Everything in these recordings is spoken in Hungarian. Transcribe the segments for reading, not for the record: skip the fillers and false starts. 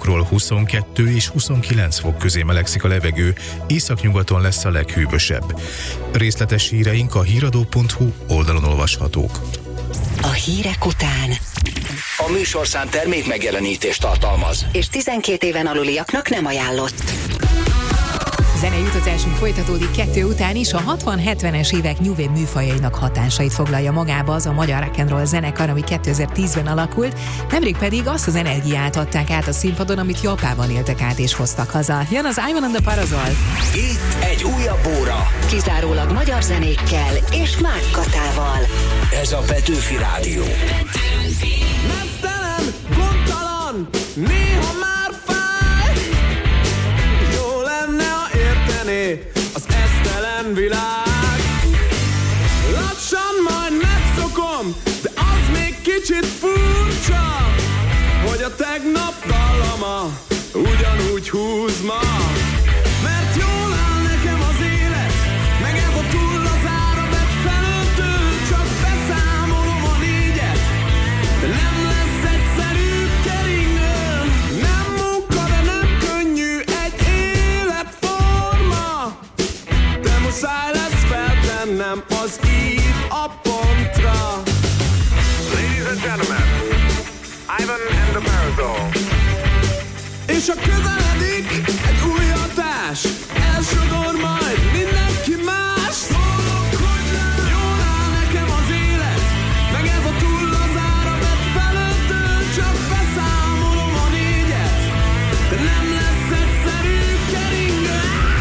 napról 22 és 29 fok közé melegszik a levegő, északnyugaton lesz a leghűvösebb. Részletes híreink a híradó.hu oldalon olvashatók. A hírek után A műsorszám termék megjelenítést tartalmaz, és 12 éven aluliaknak nem ajánlott. Zenei utazásunk folytatódik 2 után is. A 60-70-es évek new wave műfajainak hatásait foglalja magába az a magyar rock and roll zenekar, ami 2010-ben alakult, nemrég pedig azt az energiát adták át a színpadon, amit Japánban éltek át és hoztak haza. Jön az Ivan and the Parasol. itt egy újabb óra. Kizárólag magyar zenékkel és Mák Katával. Ez a Petőfi Rádió. Mesztelen, gondtalan, néha már fáj. Jó lenne, ha értené az esztelen világ. Lassan majd megszokom, de az még kicsit furcsa, hogy a tegnap dallama ugyanúgy húz ma. Mert jól áll nekem az élet, meg ez a túl az ára vett felöltől, csak beszámolom a 4-et, de nem lesz egyszerű keringő. Nem munka, de nem könnyű egy életforma, de muszáj lesz feltennem az írt a pontra. Ladies and gentlemen, Ivan and the Parasol. És a közeledik egy új hatás, elsodor majd mindenki más. Szólok, hogy nem jól áll nekem az élet, meg ez a túl az ára vett felöltől, csak beszámolom a 4-et, de nem lesz egyszerű keringő.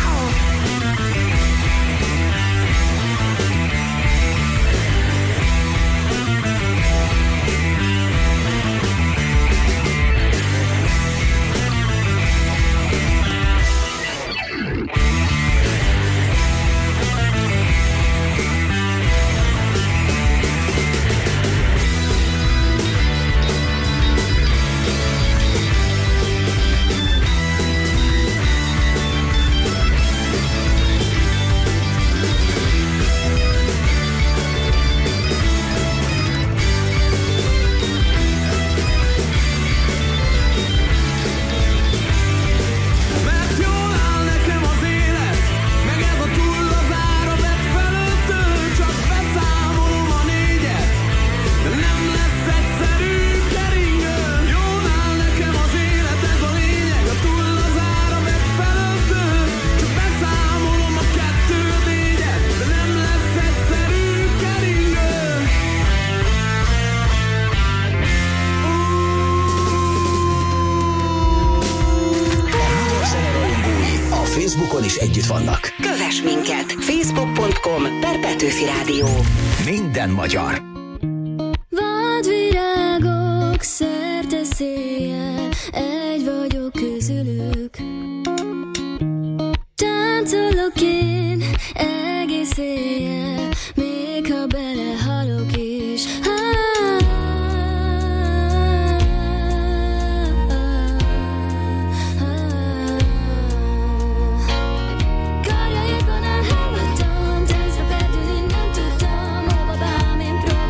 Facebookon is együtt vannak. Kövess minket! Facebook.com/Petőfi Rádió. Minden magyar. Vadvirágok szerte széjjel, egy vagyok közülük. Táncolok én egész éjjel, még ha belehalok is. Karjaidban elhallgattam, táncra perdülni nem tudtam, hova bám, én próbáltam.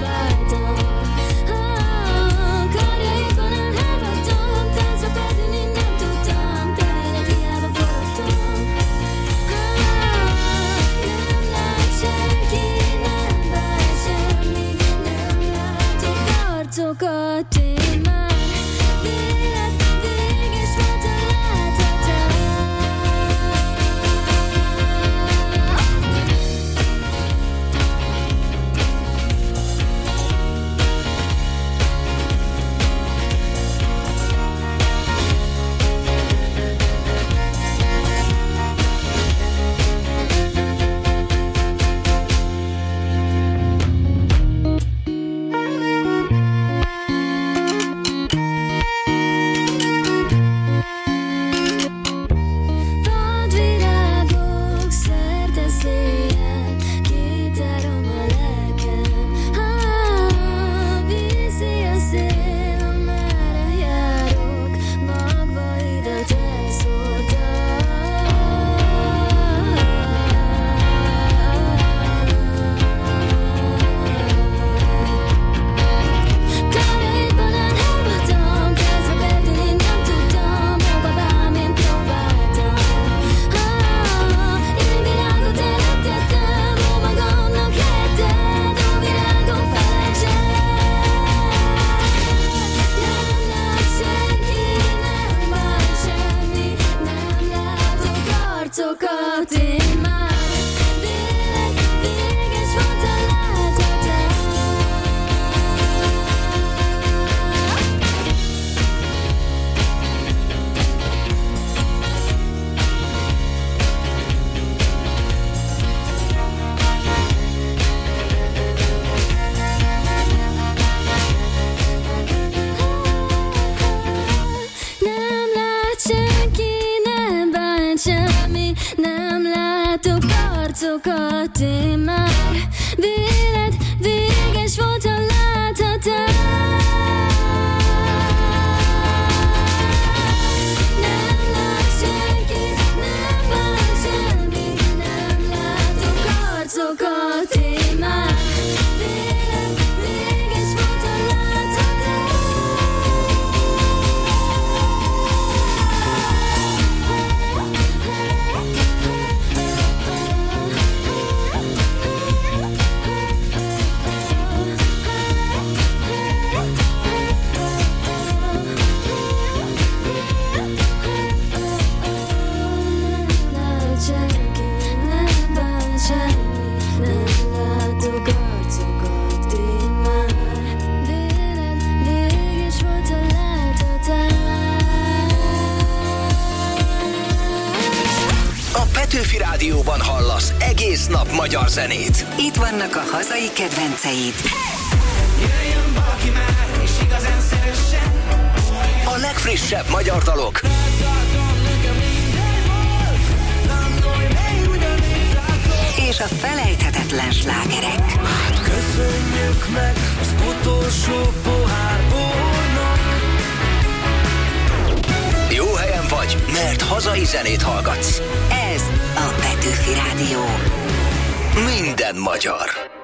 arcokat én már véled, véges volt a láthatás. Nem lát senki, nem bánt semmi, nem látok arcokat én már véled, véges volt a láthatás. A Petőfi Rádióban hallasz egész nap magyar zenét. Itt vannak a hazai kedvenceid. Jöjjön valaki már, és igazán szeressen. A legfrissebb magyar dalok. És a felejthetetlen slágerek. Hát köszönjük meg az utolsó pohár bornak. Jó helyen vagy, mert hazai zenét hallgatsz. Ez a Petőfi Rádió. Minden magyar.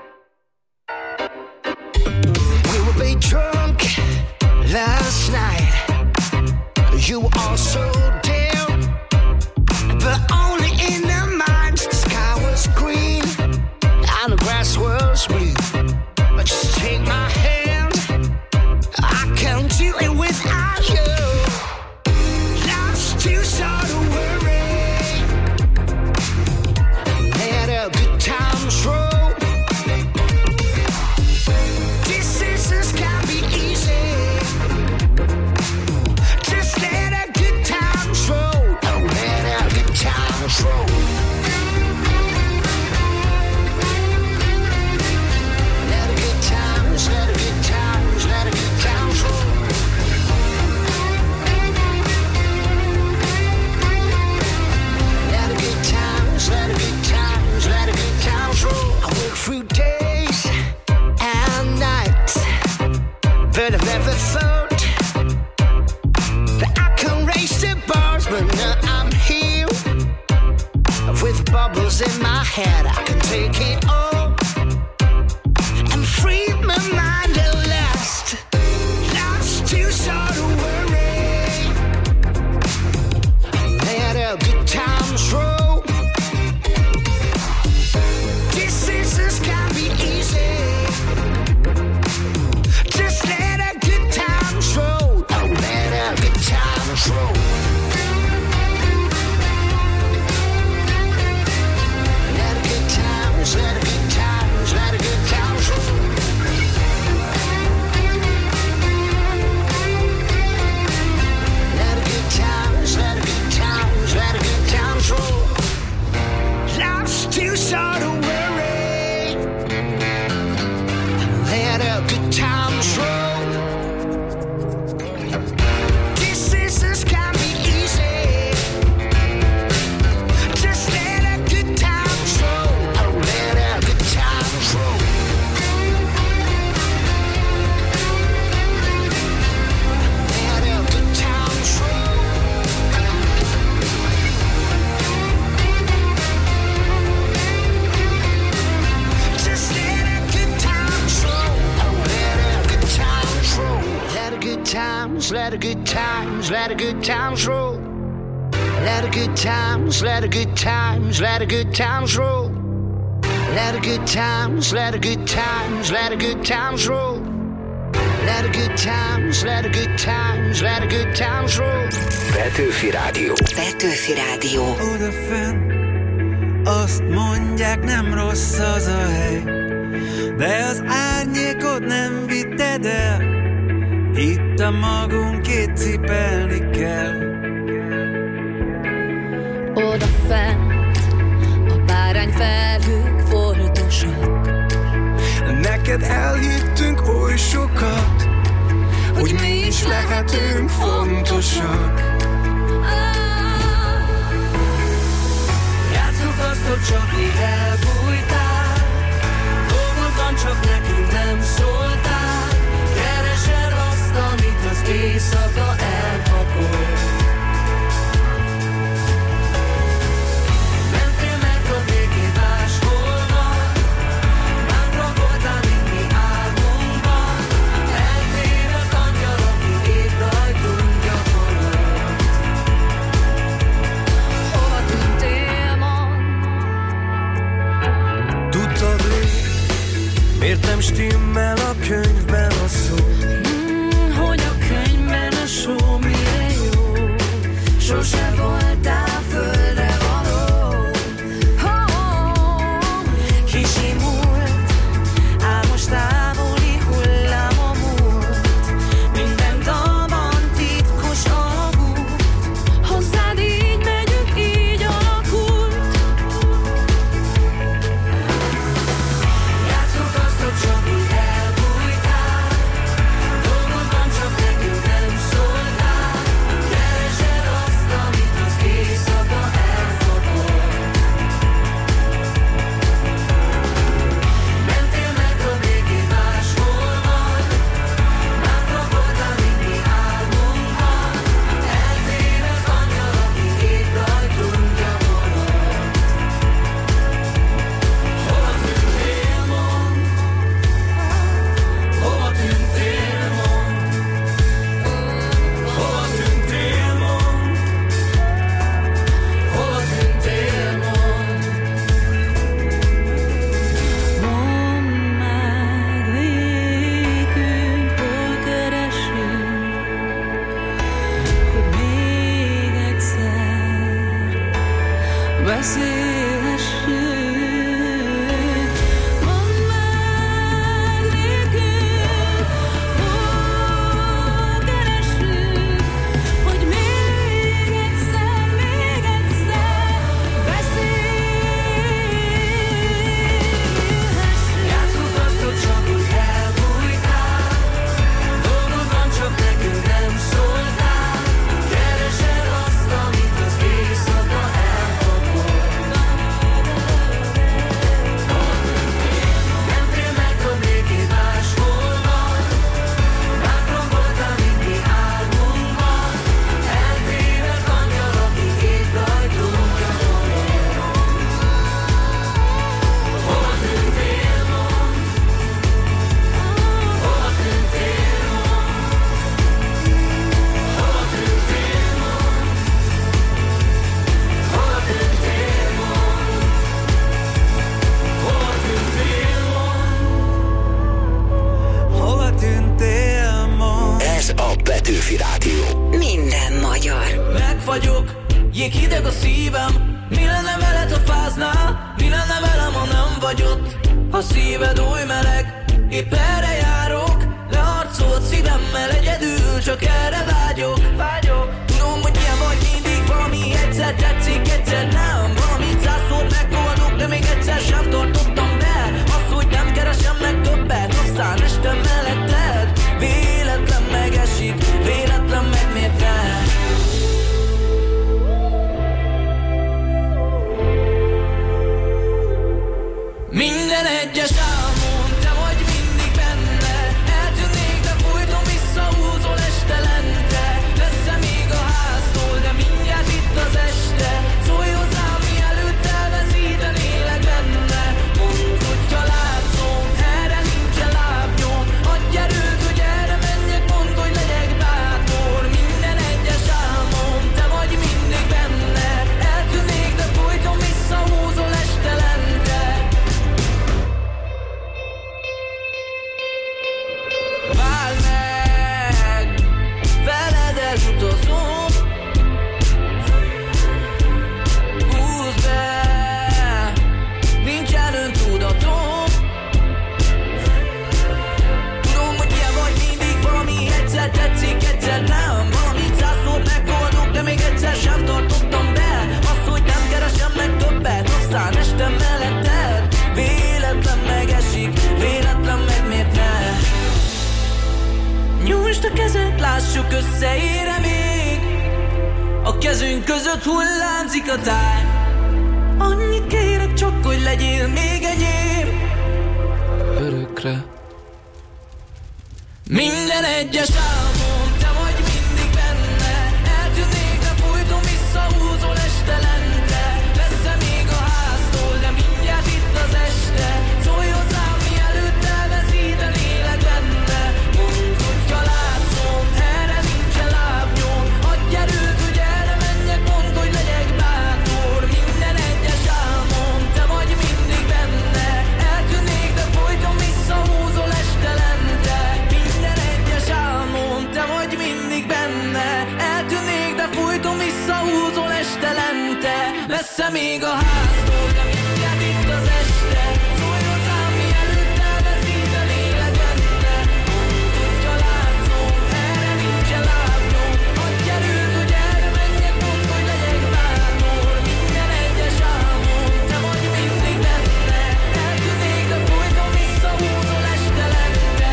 We were way drunk last night. You were all so down, but only in the mind. The sky was green and the grass was blue. But just take my hand, I can't do it without you. Life's too short to worry. Let a good times roll. Decisions can't be easy. Just let a good times roll. Let a good times roll. Let a good times, let a good times, let a good times roll. Let a good times, let a good times, let a good times roll. I work through days and nights, but I've never thought that I can raise the bars. But now I'm here with bubbles in my head. I can take it all and free my mind at last. Life's too short to worry. Let a good times roll. Decisions can't be easy. Just let a good times roll. Let a good times roll. Let a good times, let a good times, let a good times roll. Let a good times, let a good times, let a good times roll. Life's too short to worry. Let a good times roll. Decisions can't be easy. Just let a good times roll. Let a good times roll. Let a good times roll. Just let a good times roll. Let a good times roll. Let a good times, let a good times, let a good times roll. Let a good times, let a good times, let a good times roll. Let a good times, let a good times, let a good times roll. Let a good times, let a good times, let a good times roll. Petőfi Rádió. Petőfi Rádió. Odafenn azt mondják, nem rossz az a hely, de az árnyékot nem vitted el. Itt a magunkét cipelni kell. Odafent a bárányfelhők foltosak. Neked elhittünk oly sokat, hogy mi is lehetünk fontosak. Játsszuk azt, hogy csak így el nem stimmel a könyvben a szó. Hogy a könyvben a só mire jó. Sose voltál földre való. Kisimult, álmos távoli hullám a múlt. Minden dalban titkos alagút. Hozzád így megyünk, így alakult. Játszunk azt, hogy csak úgy elbújtál. Dolgodban csak nekünk nem szóltál. Keresed azt, amit az éjszaka elfogol. Mentél meg a végén máshol van. Mátra voltál, mint mi álmunkban. Eltévedt angyal, aki épp rajtunk gyakorol. Hova tűntél, mondd? Hova tűntél, mondd? Hova tűntél, mondd? Hova tűntél, mondd? Mondd meg végünk, hol keresünk, hogy még egyszer beszélhessünk. Mondd meg végünk, hol keresünk, hogy még egyszer beszélhessünk. Játszunk azt, hogy csak úgy elbújtál. Dolgodban csak nekünk nem szóltál. Keresed azt, amit az éjszaka elfogol. Mentél meg a végén máshol van. Mátra voltál, mint mi álmunkban. Eltévedt angyal, aki épp rajtunk gyakorol. Hova tűntél, mondd? Hova tűntél, mondd? Hova tűntél, mondd? Hova tűntél, mondd? Hova tűntél, mondd? Hova tűntél, mondd? Ez a Petőfi Rádió. Minden magyar. Meg vagyok, jéghideg a szívem. Mi lenne veled, ha fáznál? Mi lenne velem, ha nem vagy ott? Ha szíved oly meleg, épp erre járok. Leharcolt szívemmel egyedül, csak erre vágyok. Tudom, hogy ilyen vagy mindig, valami egyszer tetszik, egyszer nem. Valamit százszor megoldok, de még egyszer sem tartottam be. Azt, hogy nem keresem meg többet, aztán este melletted. Véletlen megesik, véletlen meg miért ne? Minden egyes álmom, te vagy mindig benne. Eltűnnék, de folyton visszahúzol estelente. Messze még a háztól, de mindjárt itt az este. Szólj hozzám, mielőtt elveszítenélek benne. Mondd, hogyha látszom, erre nincsen lábnyom. Adj erőt, hogy erre menjek, mondd, hogy legyek bátor. Minden egyes álmom, te vagy mindig benne. Eltűnnék, de folyton visszahúzol estelente. Várj meg, veled elutazom. Húzd be, nincsen öntudatom. Tudom, hogy ilyen vagy mindig, valami egyszer tetszik, egyszer nem. Valamit százszor megoldok, de még egyszer sem tartottam be. Azt, hogy nem keresem meg többet, aztán este melletted. Véletlen megesik, véletlen meg miért ne? Nyújtsd a kezed, lássuk, összeér-e még. A kezünk között hullámzik a táj. Annyit kérek csak, hogy legyél még enyém. Örökre. Minden egyes álmom, te vagy mindig benne. Eltűnnék, de folyton visszahúzol estelente. Messze még a háztól, de mindjárt itt az este. Szólj hozzám, mielőtt elveszítenélek benne. Mondd, hogyha látszom, erre nincsen lábnyom. Adj erőt, hogy erre menjek, mondd, hogy legyek bátor. Minden egyes álmom, te vagy mindig benne. Eltűnnék, de folyton visszahúzol messze még a háztól, de mindjárt itt az este. Szólj hozzám, mielőtt elveszít a lélegedbe. Tudja látszom, erre nincsen lábnyom. Adj erőt, hogy erre menjek, mondd, hogy legyek bátor. Minden egyes álmom, te vagy mindig benne. Eltűnik, de folyton visszahúzol estelente.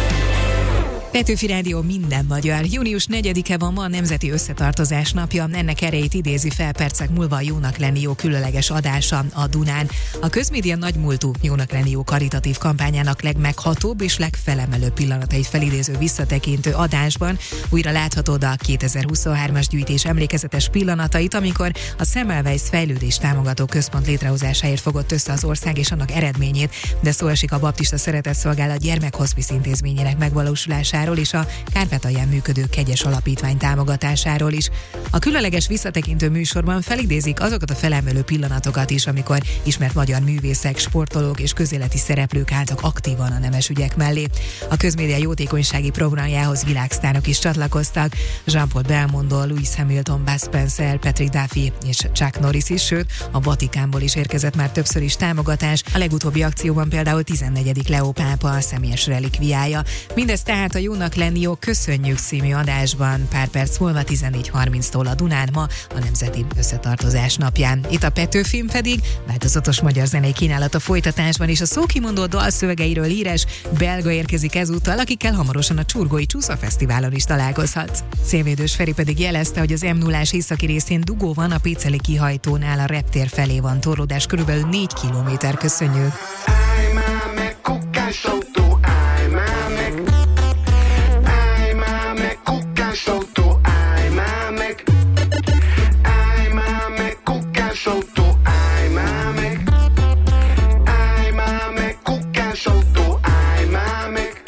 Petőfi Rádió minden magyar. Június 4-e van ma a Nemzeti Összetartozás napja. Ennek erejét idézi fel percek múlva a Jónak lenni jó különleges adása a Dunán. A közmédia nagymúltú Jónak lenni jó karitatív kampányának legmeghatóbb és legfelemelőbb pillanatait felidéző visszatekintő adásban újra láthatod a 2023-as gyűjtés emlékezetes pillanatait, amikor a Semmelweis Fejlődés Támogató Központ létrehozásáért fogott össze az ország és annak eredményét, de szó esik a Baptista Szeretetszolgálat gyermekhospice intézményének megvalósulásáról és a Kárpátalján működő Kegyes Alapítvány támogatásáról is. A különleges visszatekintő műsorban felidézik azokat a felemelő pillanatokat is, amikor ismert magyar művészek, sportolók és közéleti szereplők álltak aktívan a nemes ügyek mellé. A közmédia jótékonysági programjához világsztárok is csatlakoztak. Jean-Paul Belmondo, Lewis Hamilton, Bud Spencer, Patrick Duffy és Chuck Norris is, sőt a Vatikánból is érkezett már többször is támogatás. A legutóbbi akcióban például 14. Leó pápa a személyes relikviája. Mindez tehát a Jónak lenni jó köszönjük című adásban pár perc múlva 14:30-tól a Dunán, ma a Nemzeti Összetartozás napján. Itt a Petőfin pedig változatos magyar zenei kínálat a folytatásban, és a szókimondó dalszövegeiről híres belga érkezik ezúttal, akikkel hamarosan a Csurgói Csúsza Fesztiválon is találkozhatsz. Szélvédős Feri pedig jelezte, hogy az M0-ás északi részén dugó van, a Péceli kihajtónál a reptér felé van torlódás, körülbelül 4 kilométer. Köszönjük! Állj már meg, kukkás autó, állj már meg. Állj már meg, kukkás autó, állj már meg. Állj már meg, kukkás autó, állj már meg. Állj már meg, kukkás autó, állj már meg.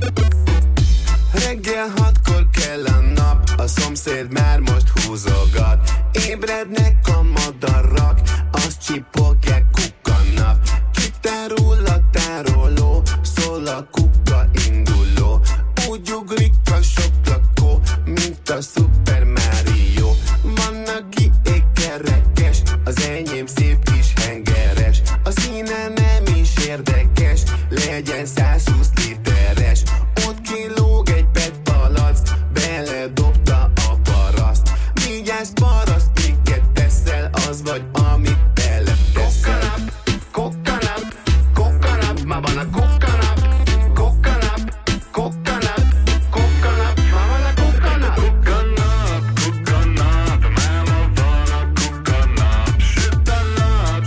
Reggel 6-kor kell a nap, a szomszéd már most húzogat. Ébrednek a madarak, azt csipogják kukkanap. Kitárul a tároló, szól a kukka induló. Úgy ugrik a sok lakó, mint a Super Mario. Van, aki ékerekes, az enyém szép kis hengeres. A színe nem is érdekes, legyen 120 literes. Ott kilóg egy PET palack, beledobta a paraszt. Vigyázz paraszt, miket teszel, az vagy, amit beleteszel. Kokkanap, kokkanap, ma van a kokkanap. Kokkanap, kokkanap, kokkanap, ma van a kokkanap. Kokkanap, kokkanap, máma van a kokkanap. Süt a nap,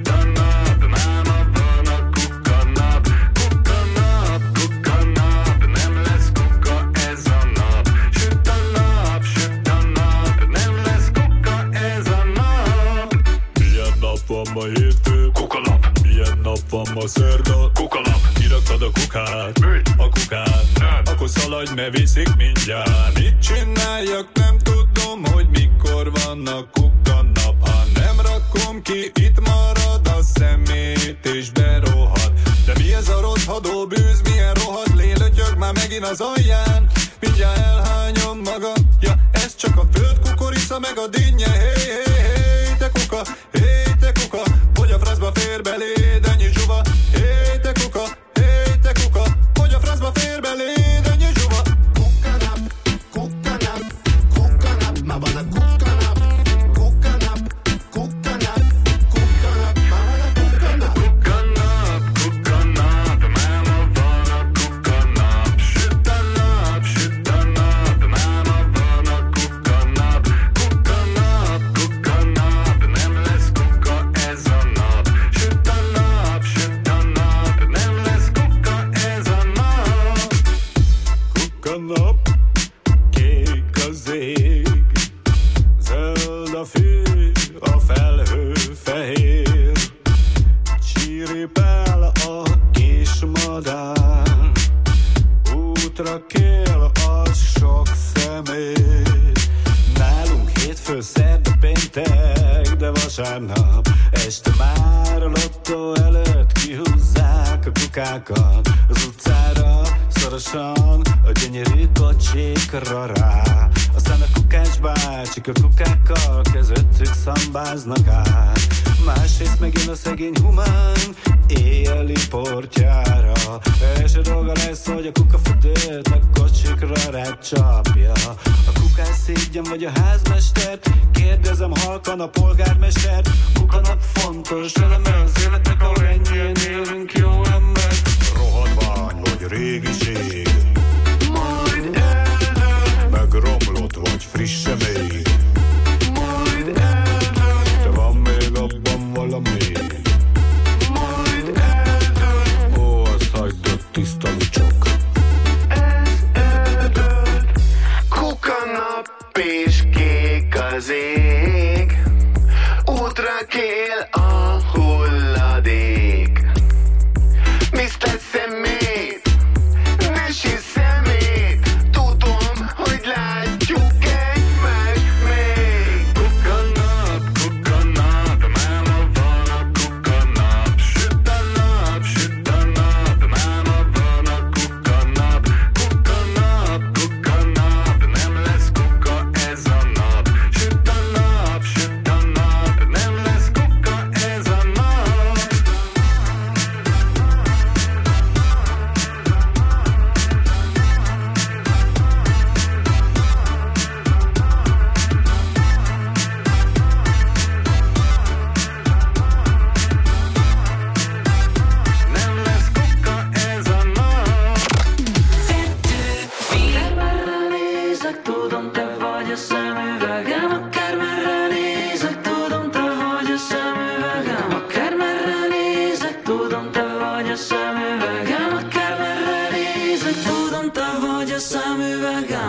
máma van a kokkanap. Kokkanap, kokkanap, nem lesz kukka ez a nap. Süt a nap, nem lesz kukka ez a nap. Milyen nap van ma hétfő? Kukalap. Milyen nap van ma szerda? Kukalap. Kiraktad a kukát? A kukát? Nem. Akkor szaladj, mert viszik mindjárt. Mit csináljak, nem tudom, hogy mikor van a kukanap. Ha nem rakom ki, itt marad a szemét és berohad. De mi ez a rothadó bűz, milyen rohadt lélötyög már megint az alján. Mindjárt elhányom magam, ja, ez csak a földkukorica meg a dinnye. Hey, hey, hey, te kuka, hey, te kuka, hogy a francba fér beléd ennyi zsuva. Hey, te kuka, hogy a francba fér beléd ennyi zsuva. Kokkanap, kokkanap, kokkanap, ma van a kokkanap. Kokkanap, kokkanap, kokkanap, ma van a kokkanap. Kokkanap, kokkanap, máma van a kokkanap. Süt a nap, máma van a kokkanap. Kokkanap, kokkanap, nem lesz kukka ez a nap. Süt a nap, nem lesz kukka ez a nap. Kukkanap, kék az ég, zöld a fű, a felhő fehér. Csiripel a kis madár, útra kél az sok szemét. Nálunk hétfő, szerda, péntek, de vasárnap este már a lottó előtt kihúzzák a kukákat az utcára, szorosan a gyönyörű kocsikra rá. Aztán a kukás bácsik a kukákkal közöttük szambáznak át. Másrészt megjön a szegény humán éjjeli portjára. Első dolga lesz, hogy a kukafürdőt a kocsikra rácsapja. A kukás szégyen vagy a házmestert, kérdezem halkan a polgármestert. Kukanap fontos eleme az életnek, ahol ennyien élünk jó ember. Rohadvány vagy régiség, majd eldől. Megromlott vagy frisse még, majd eldől. De van még abban valami, majd eldől. Ó, azt hagyd ott tiszta lucsok. Ez eldől. Kukanap és kék az ég, útra kél a hulladék. Mr. Szemét, ne sír szemét, tudom, hogy látjuk egymást még. Kukanap, kukanap, máma van a kukanap. Süt a nap, máma van a kukanap. Kukanap, kukanap, nem lesz kuka ez a nap. Süt a nap, nem lesz kuka ez a nap. Nem lesz kuka ez a nap. Akármerre nézek, tudom, te vagy a szemüvegem. Akármerre nézek, tudom, te vagy a szemüvegem. Akármerre nézek, tudom, te vagy a szemüvegem. Akármerre nézek, tudom, te vagy a szemüvegem.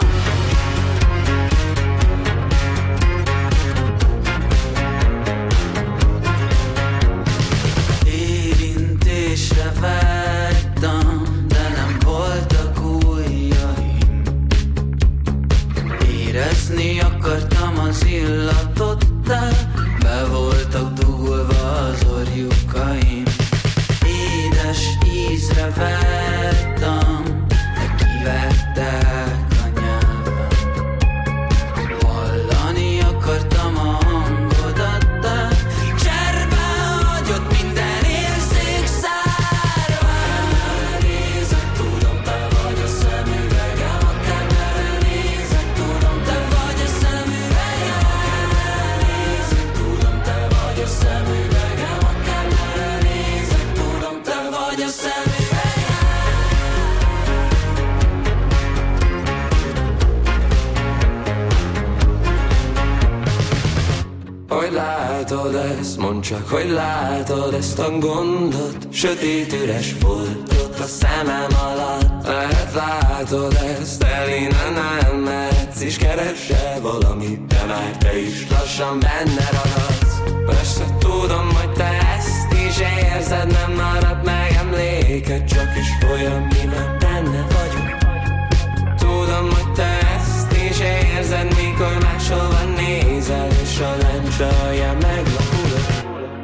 Érintésre vágytam, de nem voltak ujjaim. Érezni akartam az illatot, de be voltak dugulva az orjukaim. Édes ízre vágytam, de kivettek a nyelvem. Hallani akartam a hangodat, de cserben hagyott minden érzék szárva. Akármerre nézek, tudom, te vagy a szemüvegem. Akármerre nézek, tudom, te vagy a szemüvegem. Akármerre nézek, tudom, te vagy a szemüvegem. Akármerre nézek, tudom, te vagy a szemüvegem. Hogy látod ezt, mondd csak, hogy látod ezt a gondot. Sötét üres foltot a szemem alatt. Lehet látod ezt, el innen nem mehetsz, és keresel valamit, de már te is lassan benne ragadsz. Persze tudom, hogy te ezt is érzed, nem marad meg emléked, csak is olyan, miben benne vagyok. Tudom, hogy te ezt is érzed, mikor máshova nézel, és a lencse alján meglapulod.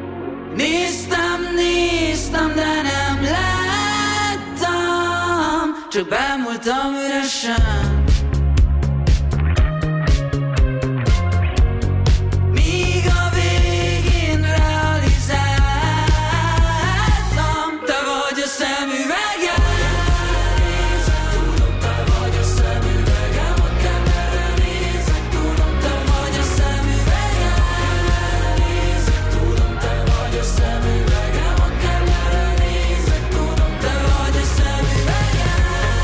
Néztem, de nem láttam, csak bámultam üresen. Míg a végén realizáltam, te vagy a szemüvegem. Tudom, te vagy a szemüvegem. Akármerre nézek, tudom, te vagy a szemüvegem. Tudom, te vagy a szemüvegem. Akármerre nézek, tudom, te vagy a szemüvegem.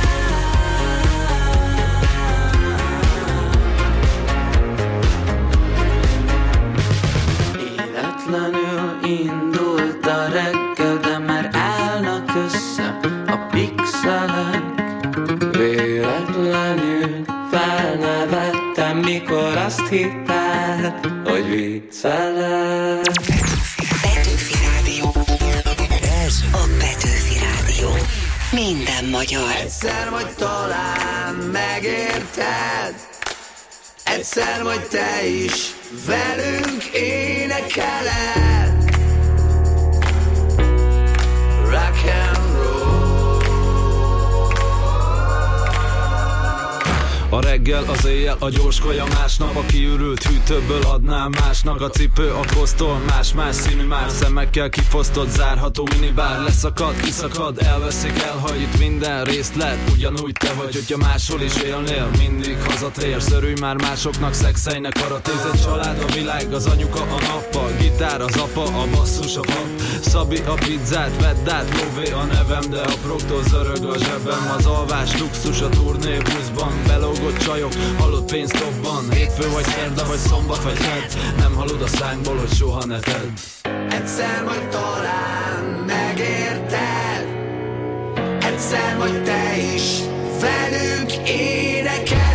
Életlenül indult a reggel, de már állnak össze a pixelek. Véletlenül felnevettem, mikor azt hitted, hogy viccelek. Petőfi Rádió. Ez a Petőfi Rádió. Minden magyar. Egyszer majd talán megérted, egyszer majd te is velünk énekeled. Rock and roll. A reggel, az éjjel, a gyors kaja másnap. A kiürült hűtőből adnám másnak. A cipő a kosztól, más-más színű már. Szemekkel kifosztott, zárható minibár. Leszakad, kiszakad, elveszik, elhajít minden részlet. Ugyanúgy te vagy, hogyha máshol is élnél. Mindig hazatérsz, örülj már másoknak, szexelnek, karatéz egy család, a világ, az anyuka, a nappal. Gitár, az apa, a basszus, a pap. Szabi a pizzát, vedd át, lóvé a nevem, de a proktól zörög a zsebem. Az alvás, luxus a turné buszban. Belógott csajok, halott pénz topban. Hétfő vagy szerda, vagy szombat, vagy kedd. Nem hallod a szánkból, hogy soha ne tedd. Egyszer majd talán megérted, egyszer majd te is velünk énekeled.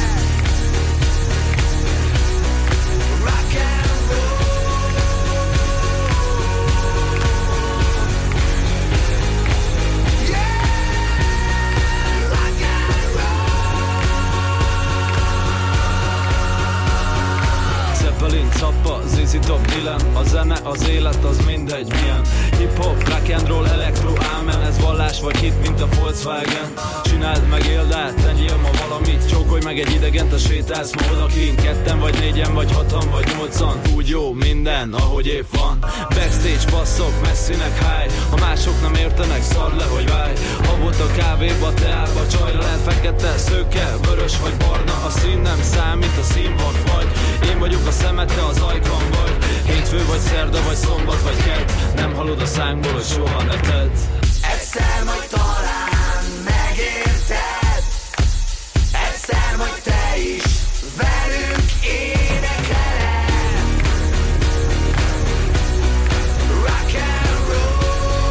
Zappa, ZZ Top, Dylan. A zene, az élet, az mindegy milyen. Hip-hop, rock and roll, elektro, ámen. Ez vallás vagy hit, mint a Volkswagen. Csináld meg, éld át, tegyél ma valamit. Csókolj meg egy idegent, a sétálsz ma odakint. Ketten vagy négyen, vagy hatan, vagy nyolcan. Úgy jó minden, ahogy épp van. Backstage, basszok, messzinek high. Ha mások nem értenek, szard le, hogy válj. Habot a kávéba, teába, csajra lehet fekete, szőke, vörös vagy barna. A szín nem számít, a színvak vagy. Én vagyok a szemed, te az ajkam vagy. Hétfő vagy szerda, vagy szombat, vagy kedd. Nem hallod a szánkból, hogy soha ne tedd. Egyszer majd talán megérted, egyszer majd te is velünk énekeled. Rock and roll.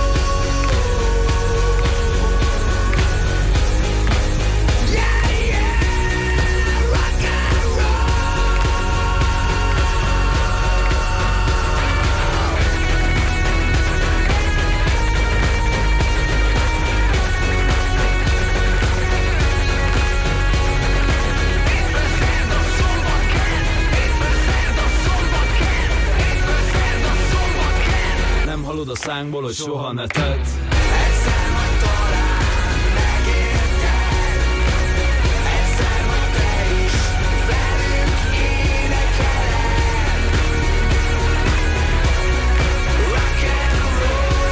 Yeah, yeah, rock and roll. Nem hallod a szánkból, hogy soha ne tedd. Egyszer majd talán megérted, egyszer majd te is velünk énekeled. Rock and roll.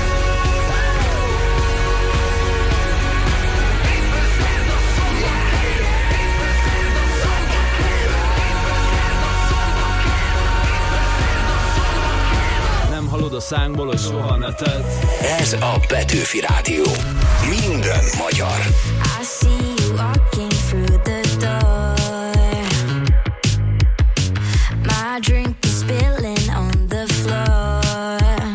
Nem hallod a szánkból, hogy soha ne tedd. Ez a Petőfi Rádió. Minden magyar. I see you walking through the door. My drink is spilling on the floor.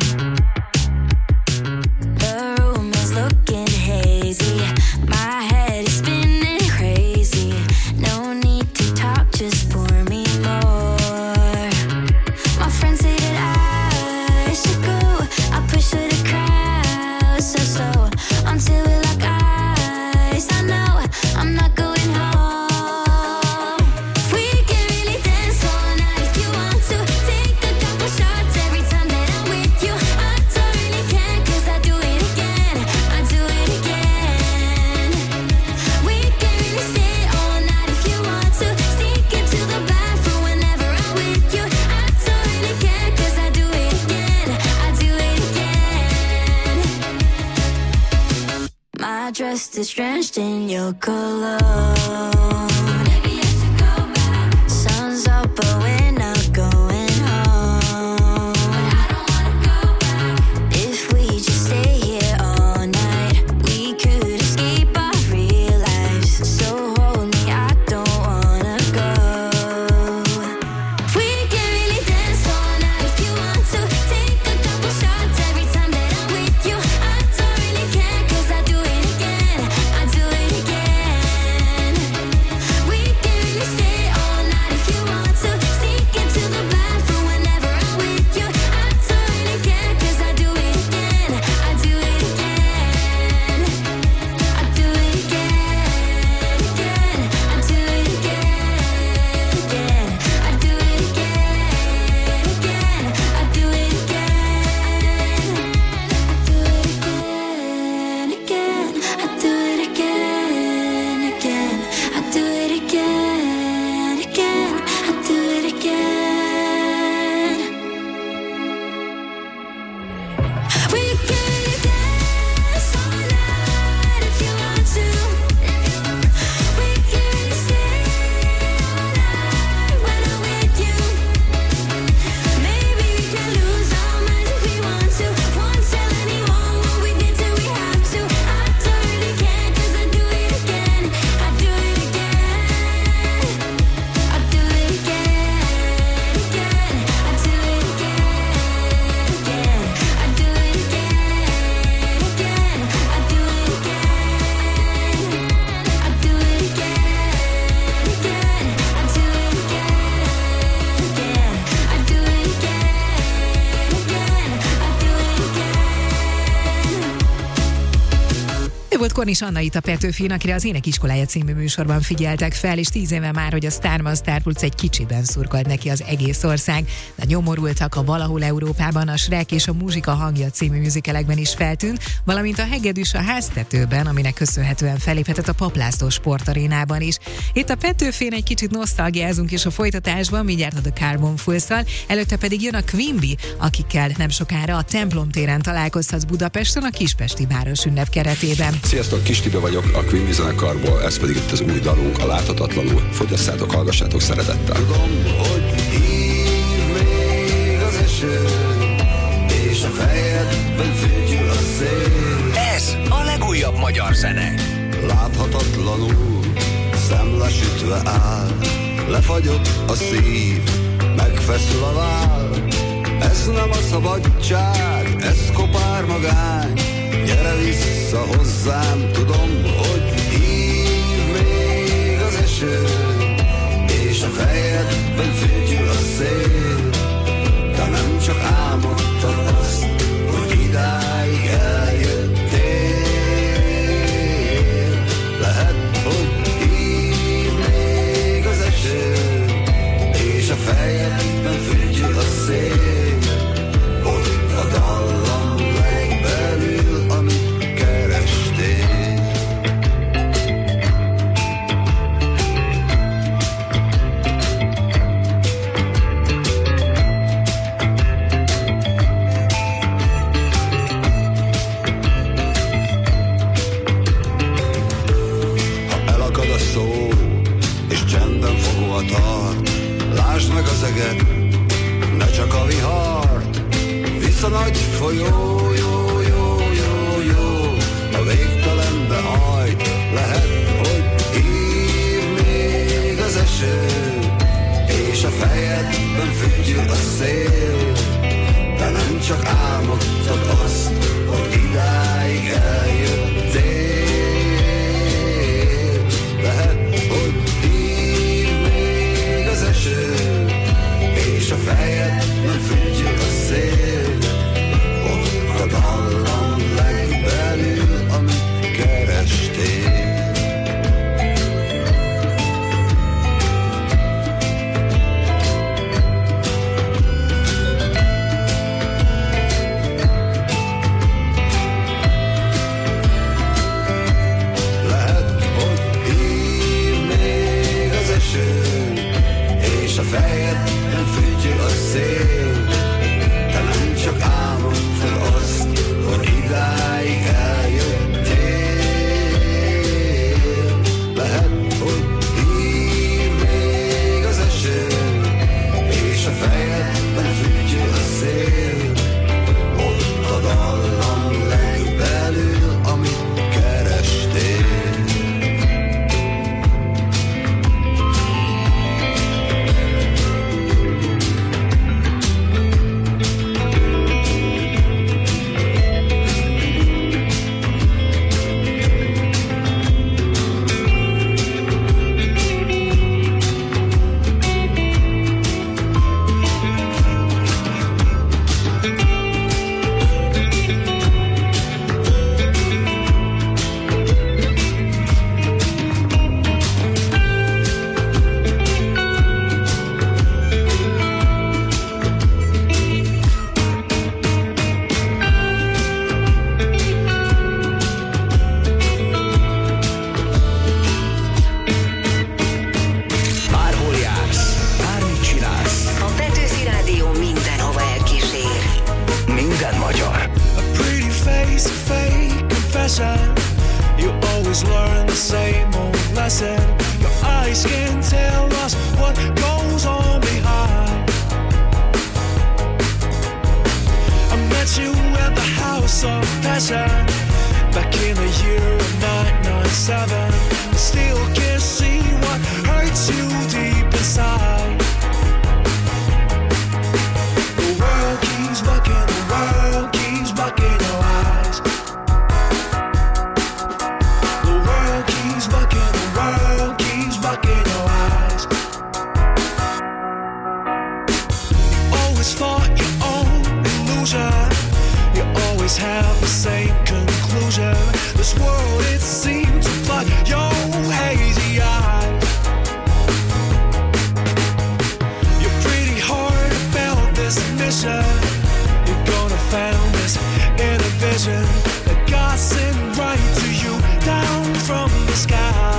The room is looking hazy. My head is spinning crazy. No need to talk, just pour me more. My friends say that I should go. I push through the crowd so slow until we lock eyes. I know I'm not going home. We can really dance all night if you want to. Take a couple shots every time that I'm with you. I don't really care 'cause I do it again. I do it again. We can really stay all night if you want to. Sneak into the bathroom whenever I'm with you. I don't really care 'cause I do it again. I do it again. My dress is drenched in your cologne. Maybe I should go back. Sun's up, but we're not going home. But I don't wanna go back. If we just stay here all night, we could escape our real lives. So hold me, I don't wanna go. We can really dance all night if you want to. Take a couple shots every time that I'm with you. I don't really care 'cause I do it again. I do it again. We volt Kornis Anna itt a Petőfin, akire az Énekiskolája című műsorban figyeltek fel, és 10 éve már, hogy a Sztárma Sztárpulc egy kicsiben szurkolt neki az egész ország, de nyomorultak a Valahol Európában, a Shrek és a Muzsika hangja című musicalekben is feltűnt, valamint a Hegedűs a háztetőben, aminek köszönhetően feléphetett a Paplászló sportarénában is. Itt a Petőfén egy kicsit nosztalgiázunk is a folytatásban, mindjárt a The Carbon Fools-szal, előtte pedig jön a Queen Bee, akikkel nem sokára a Templom téren találkozhatsz Budapesten a Kispesti Város ünnep keretében. Sziasztok, Kis Tibi vagyok a Queen Bee zenekarból, ez pedig itt az új dalunk, a Láthatatlanul. Fogyasszátok, hallgassátok szeretettel. Tudom, hogy hív még az eső, és a fejedben fütyül a szél. Ez a legújabb magyar zene. Láthatatlanul, szemlesütve áll, lefagyott a szív, megfeszül a váll. Ez nem a szabadság, ez kopár magány. Gyere vissza hozzám, tudom, hogy hív még az eső, és a fejedben fütyül a szél. De nem csak álmodtad azt, hogy idáig eljöttél. Lehet, hogy hív még az eső, és a fejedben fütyül a szél. Ott a dallam legbelül, amit kerestél. Ha elakad a szó, és csendben fogva tart, lásd meg az eget, ne csak a vihart. Vissza nagy folyó, jó, jó, jó, jó, a végtelenbe hajt. Lehet, hogy hív még az eső, és a fejedben fütyül a szél. De nem csak álmodtad azt, hogy idáig eljöttél. Lehet, hogy hív még az eső, és a fejedben fütyül a szél. Ott a dallam legbelül, amit kerestél. Lehet, hogy hív még az eső, és a fejedben fütyül a szél. De nem csak álmodtad azt, hogy idáig eljöttél. Lehet, hogy hív még az eső, és a fejedben fütyül a szél. Ott a dallam legbelül, amit kerestél. Bárhol jársz, bármit csinálsz, A Petőfi Rádió mindenhova elkísér. minden magyar. A pretty face, a fake confession. You always learn the same old lesson. Your eyes can tell us what goes on behind. I met you at the House of Passion back in the year of 997. I still can't see what hurts you deep inside. The world keeps bucking, the world keeps bucking your eyes. The world keeps bucking, the world keeps bucking your eyes. You always thought your own illusion. You you always have the same conclusion. This world, it seems to flood your hazy eyes. You're pretty hard about this mission. You're gonna found this inner vision that God sent right to you down from the sky.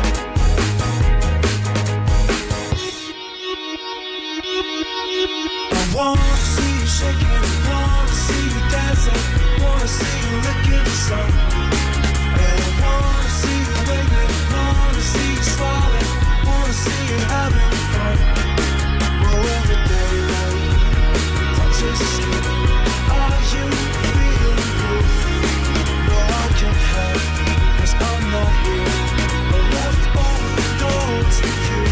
I wanna see you shaking, wanna see you dancing, wanna see you licking the sun. And I wanna see you waving, wanna see you smiling, wanna see you having fun. Oh, every day light touches skin. Are you feeling good? No, I can't help, 'cause I'm not here. I left all the doors for you.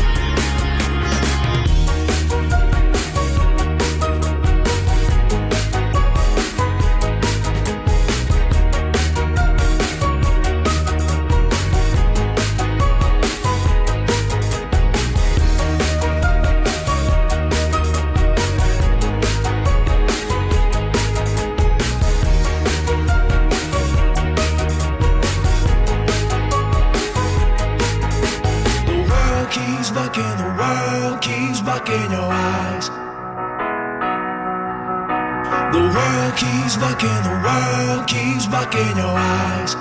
The world keeps bucking your eyes. The world keeps bucking, the world keeps bucking your eyes.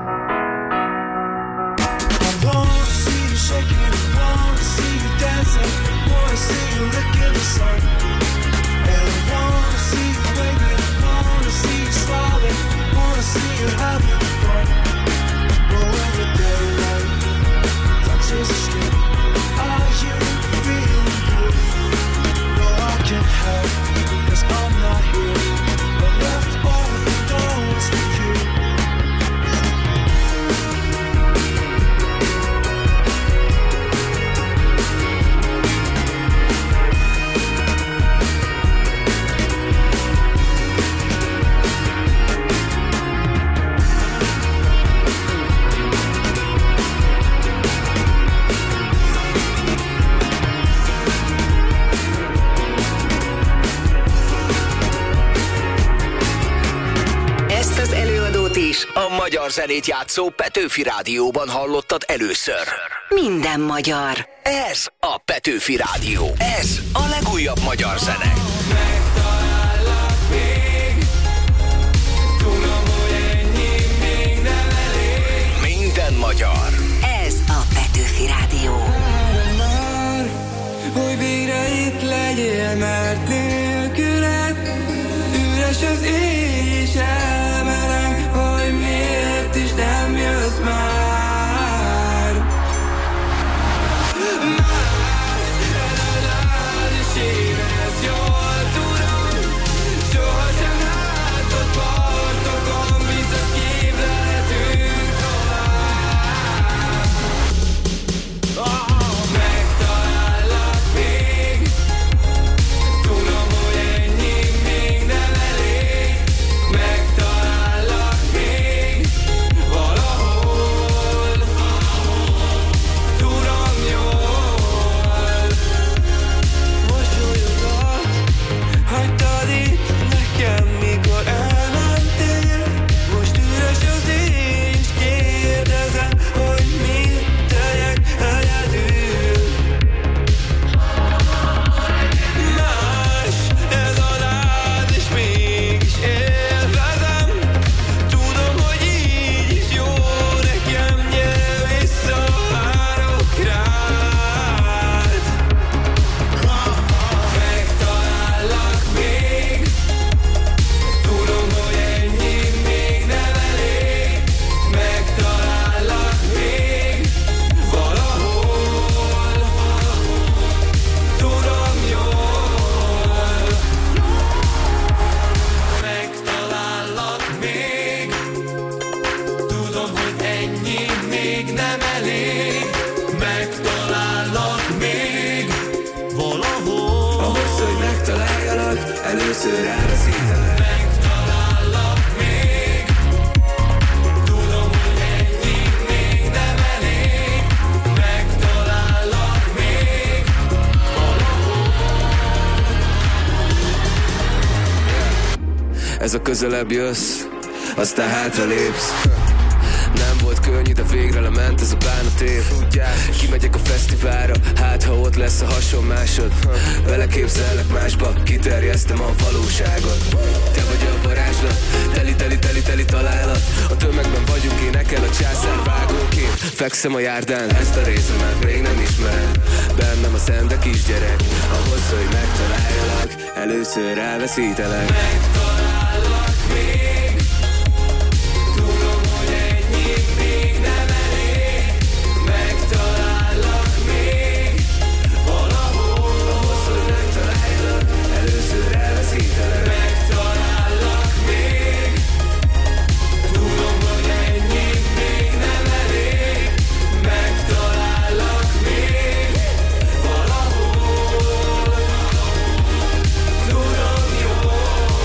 I wanna see you shaking, wanna see you dancing, wanna see you licking the sun. And I wanna see you waving, wanna see you smiling, wanna see you having fun. Oh, every day light touches the skin. Are you feeling good? No, I can't help, 'cause I'm not here. I left all the doors for you. A magyar zenét játszó Petőfi Rádióban hallottad először. Minden magyar. Ez a Petőfi Rádió. Ez a legújabb magyar zene. Megtalállak még. Tudom, hogy ennyi még nem elég. Minden magyar. Ez a Petőfi Rádió. Várom már, hogy végre itt legyél, mert nélküled üres az éj is elmereng, hogy miért is nem jössz már. Már eladál és én ezt jól tudom, sohasem látott partokon, biztos képzelhetünk tovább. Megtalállak még, tudom, hogy ennyi még nem elég. Megtalállak még valahol, tudom jól. Mosolyodat hagytad itt nekem, mikor elmentél. Most üres az én, és kérdezem, hogy mit tegyek egyedül. Más ez a láz, és mégis élvezem. Tudom, hogy így is jó nekem, gyere vissza, várok rád. Megtalállak még, tudom, hogy ennyi még nem elég. Megtalállak még valahol, tudom jól. Megtalállak még, tudom, hogy ennyi még nem elég. Megtalállak még valahol, ahhoz, hogy megtaláljalak, először elveszítelek. Megtalállak még, tudom, hogy ennyi még nem elég. Megtalállak még valahol. ez a közelebb jössz, aztán hátra lépsz. Nem volt könnyű, de végre lement ez a bánat év. Kimegyek a fesztiválra, hát ha ott lesz a hasonmásod. Beleképzellek másba, kiterjesztem a valóságot. Te vagy a varázslat, teli találat. A tömegben vagyunk, énekel a császár vágókép. Fekszem a járdán, ezt a részemet még nem ismered. Bennem a szende kisgyerek, ahhoz, hogy megtaláljalak, először elveszítelek. Megtalállak még, tudom, hogy ennyi még nem elég. Megtalállak még, valahol, ahhoz, hogy megtaláljalak, először elveszítelek. Megtalállak még, tudom, hogy ennyi még nem elég. Megtalállak még, valahol, tudom jól.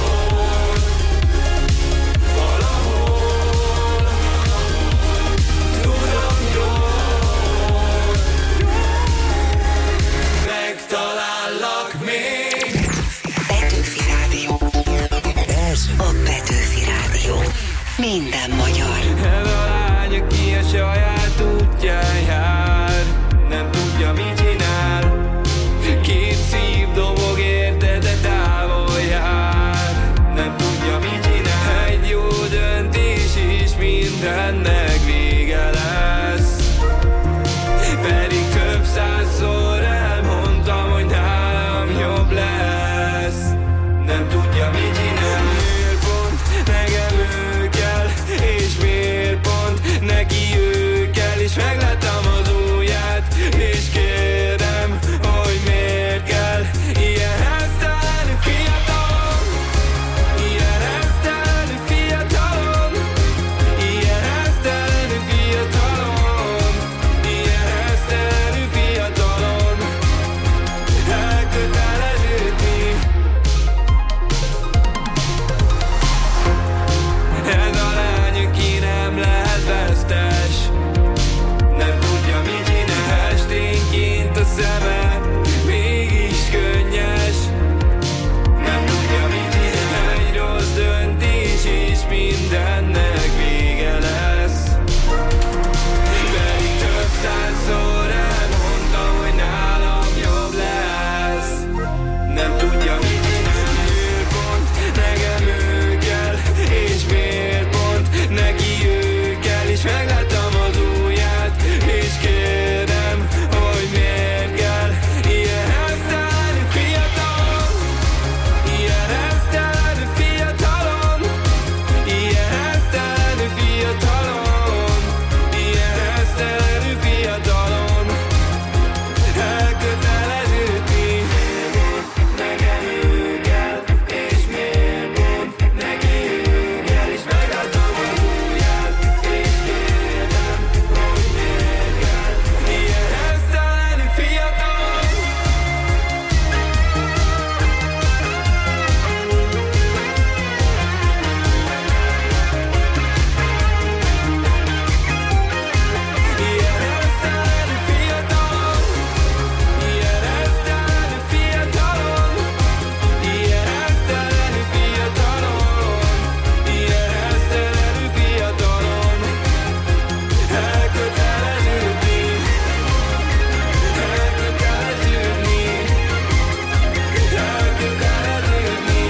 Megtalállak még. Petőfi Rádió. Ez a Petőfi Rádió. Minden magyar. Ez a lány, aki a saját útján jár, nem tudja, mit csinál. Két szív dobog érte, de távol jár, nem tudja, mit csinál. Egy jó döntés és mindennek vége lesz. Pedig több százszor elmondtam, hogy nálam jobb lesz. Nem tudja, mit csinál. Miért pont nekem ő kell, és miért pont neki ő kell. És megláttam az ujját, és kérdem, hogy miért kell. Ilyen esztelű fiatalon, ilyen esztelű fiatalon, ilyen esztelű fiatalon, ilyen esztelű fiatalon, elköteleződni. Ez a lány, aki nem lehet vesztes, nem tudja, mit csinál. Esténként a szeme mégis könnyes, nem tudja, mit csinál. Egy rossz döntés és mindennek vége lesz. Pedig több százszor elmondtam, hogy nálam jobb lesz. Nem tudja, mit csinál. Miért pont nekem ő kell, és miért pont neki ő kell. És megláttam az ujját, és kérdem, hogy miért kell. Ilyen esztelű fiatalon, ilyen esztelű fiatalon, ilyen esztelű fiatalon, ilyen esztelű fiatalon, elköteleződni. Nekem ő kell, és miért pont neki ő kell. És megláttam az ujját, és kérdem, hogy miért kell. Ilyen esztelű fiatalon. Ilyen esztelű fiatalon, ilyen esztelű fiatalon, ilyen esztelű fiatalon, ilyen esztelű fiatalon, elköteleződni, elköteleződni, elköteleződni,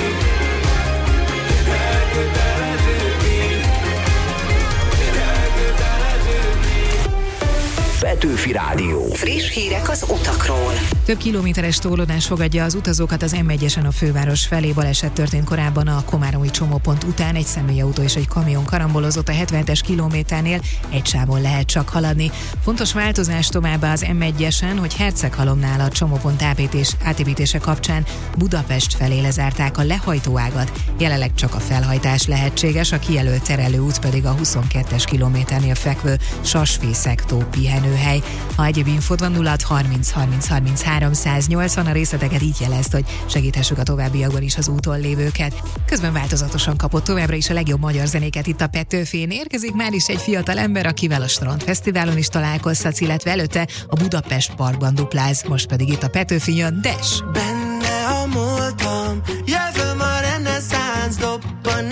elköteleződni, elköteleződni. Petőfi Rádió. Friss hírek az utakról. Több kilométeres torlódás fogadja az utazókat az M1-esen a főváros felé. Baleset történt korábban a komáromi csomópont után. Egy személyautó és egy kamion karambolozott a 77-es kilométernél, egy sávon lehet csak haladni. Fontos változás továbbá az M1-esen, hogy Herceghalomnál a csomópont átépítése kapcsán Budapest felé lezárták a lehajtóágat. Jelenleg csak a felhajtás lehetséges, a kijelölt terelőút pedig a 22-es kilométernél fekvő Sasfészek-tó pihenőhely. Ha egyéb infód van, 0 30 30 33 180, a részleteket így jelezd, hogy segíthessük a továbbiakban is az úton lévőket. Közben változatosan kapott továbbra is a legjobb magyar zenéket itt a Petőfén. Érkezik már is egy fiatal ember, akivel a Strandfesztiválon is találkozhatsz, illetve előtte a Budapest Parkban dupláz, most pedig itt a Petőfén jön Dash. Benne a múltam, jövőm a reneszánsz, dobban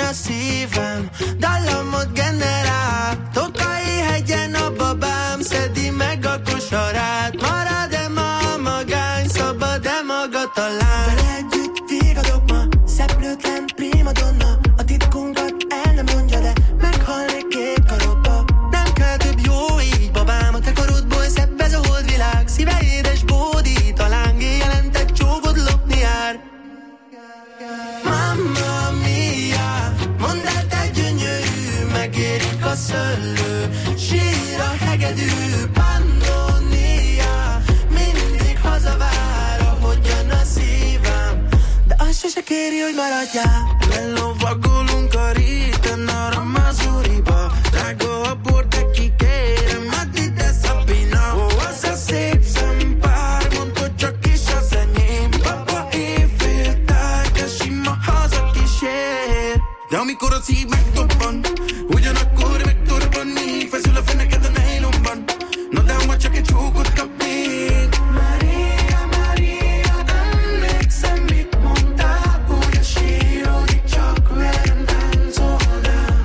szöllő, sír a hegedű, Pannonia, mindig hazavár, ahogy jön a szívem, de azt sose kéri, hogy maradjál. Lelovagolunk a réten, arra Mazuriba, drága a bor, de kikérem, adni de Szabina. Ó, az a szép szempár, mondd, hogy csak is az enyém. Papa éjféltáj, de sima haza kísér. De amikor a szív megdobban, ugyanakkor megtorban még, feszül a feneked a nejlomban, na de ma csak egy csókot kapnék. Maria, Maria, emlékszem, mit mondtál, úgy a síródik, csak velem táncolnál.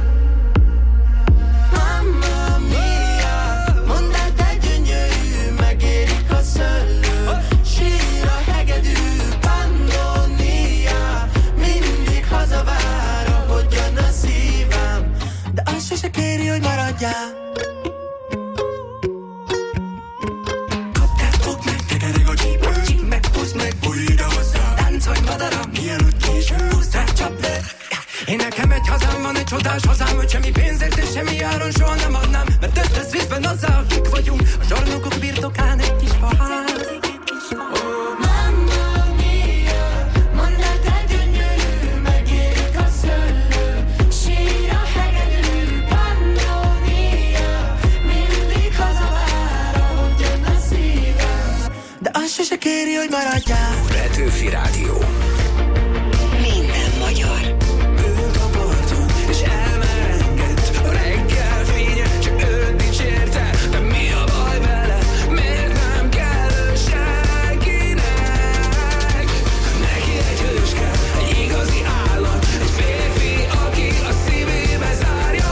Mamma mia, mondd el, te gyönyörű, megérik a szöllő, sír a hegedű, Pannonia, mindig hazavár, ahogy jön a szívem, de azt sose kéri, hogy maradjál. Kaptál, fogd meg, tekereg a csípő, csíp meg, húzd meg, bújj ide hozzá, táncolj madaram, mielőtt késő, húzd rá, csapd le. Én nekem egy hazám van, egy csodás hazám, hogy semmi pénzért és semmi áron soha nem adnám, mert ezt tesz részben azzal, akik vagyunk, a zsarnokok birtokán egy kis faház. Mamma mia, mondd el, te gyönyörű, megérik a szöllő, sír a hegedű, Pannonia, mindig hazavár, ahogy jön a szívem, de azt sose kéri, hogy maradjál. Petőfi Rádió. Minden magyar. Ült a parton, és elmerengett a reggel fénye, csak őt dicsérte, de mi a baj vele? Miért nem kell ő senkinek? Neki egy hős kell, egy igazi állat, egy férfi, aki a szívébe zárja.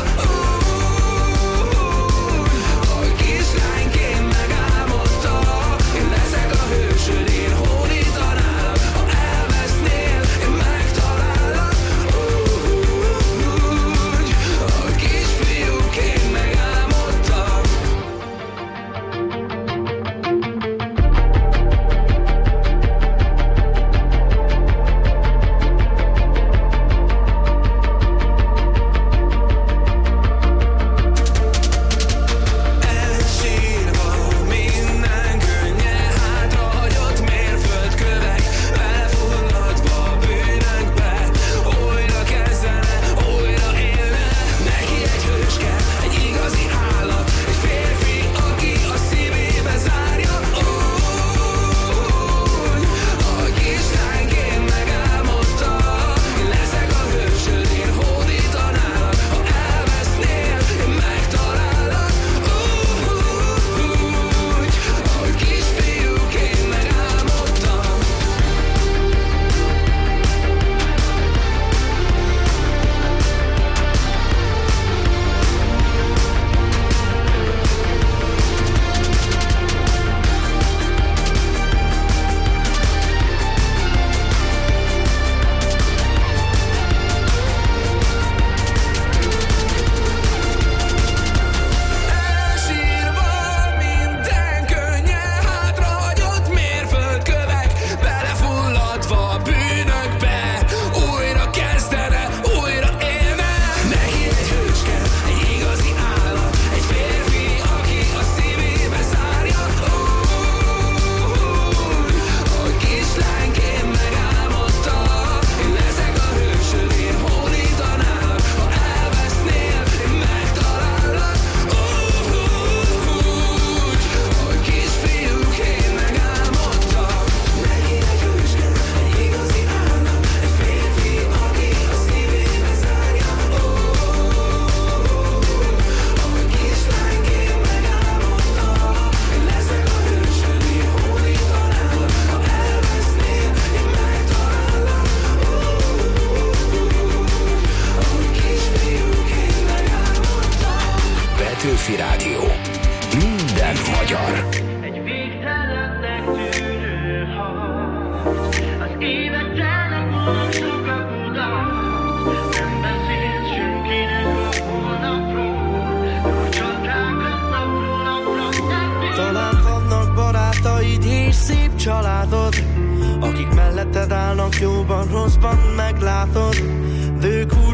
Ahogy kislányként megálmodta, én leszek a hősöd, én hódítanálak, ha elvesznél, én megtalállak. Úgy, ahogy kisfiúként megálmodtam. Elsírva minden könnye, hátrahagyott mérföldkövek, belefulladva a bűnökbe, újra kezdene, újra élne. Neki egy hős kell, egy igazi állat, egy férfi, aki a szívébe zárja. Úgy, ahogy kislányként megálmodta, én leszek a hősöd, én hódítanálak, ha elvesznél, én megtalállak. Úgy, ahogy kisfiúként megálmodtam. Elsírva minden könnye, hátrahagyott mérföldkövek, belefulladva a bűnökbe, újra kezdene, újra élne. Neki egy hős kell, egy igazi állat, egy férfi, aki a szívébe zárja. Úgy, ahogy kislányként megálmodta, én leszek a hősöd, én hódítanálak, ha elvesznél, én megtalállak. Úgy, ahogy kisfiúként megálmodtam. Neki egy hős kell, egy igazi állat, egy férfi, aki a szívébe zárja. Ahogy kislányként megálmodtam, én leszek a hősöd, én hódítanálak, ha elvesznél, én megtalállak. Ahogy kisfiúként megálmodtam. Petőfi Rádió. Minden magyar. Egy végtelennek tűnő harc, az évek telnek vonattuk a kudarc, nem beszélt senkinek a holnapról, a csatákat napról napra nem. Talán vannak barátaid és szép családod, akik melletted állnak jóban, rosszban meglátod. Ők úgy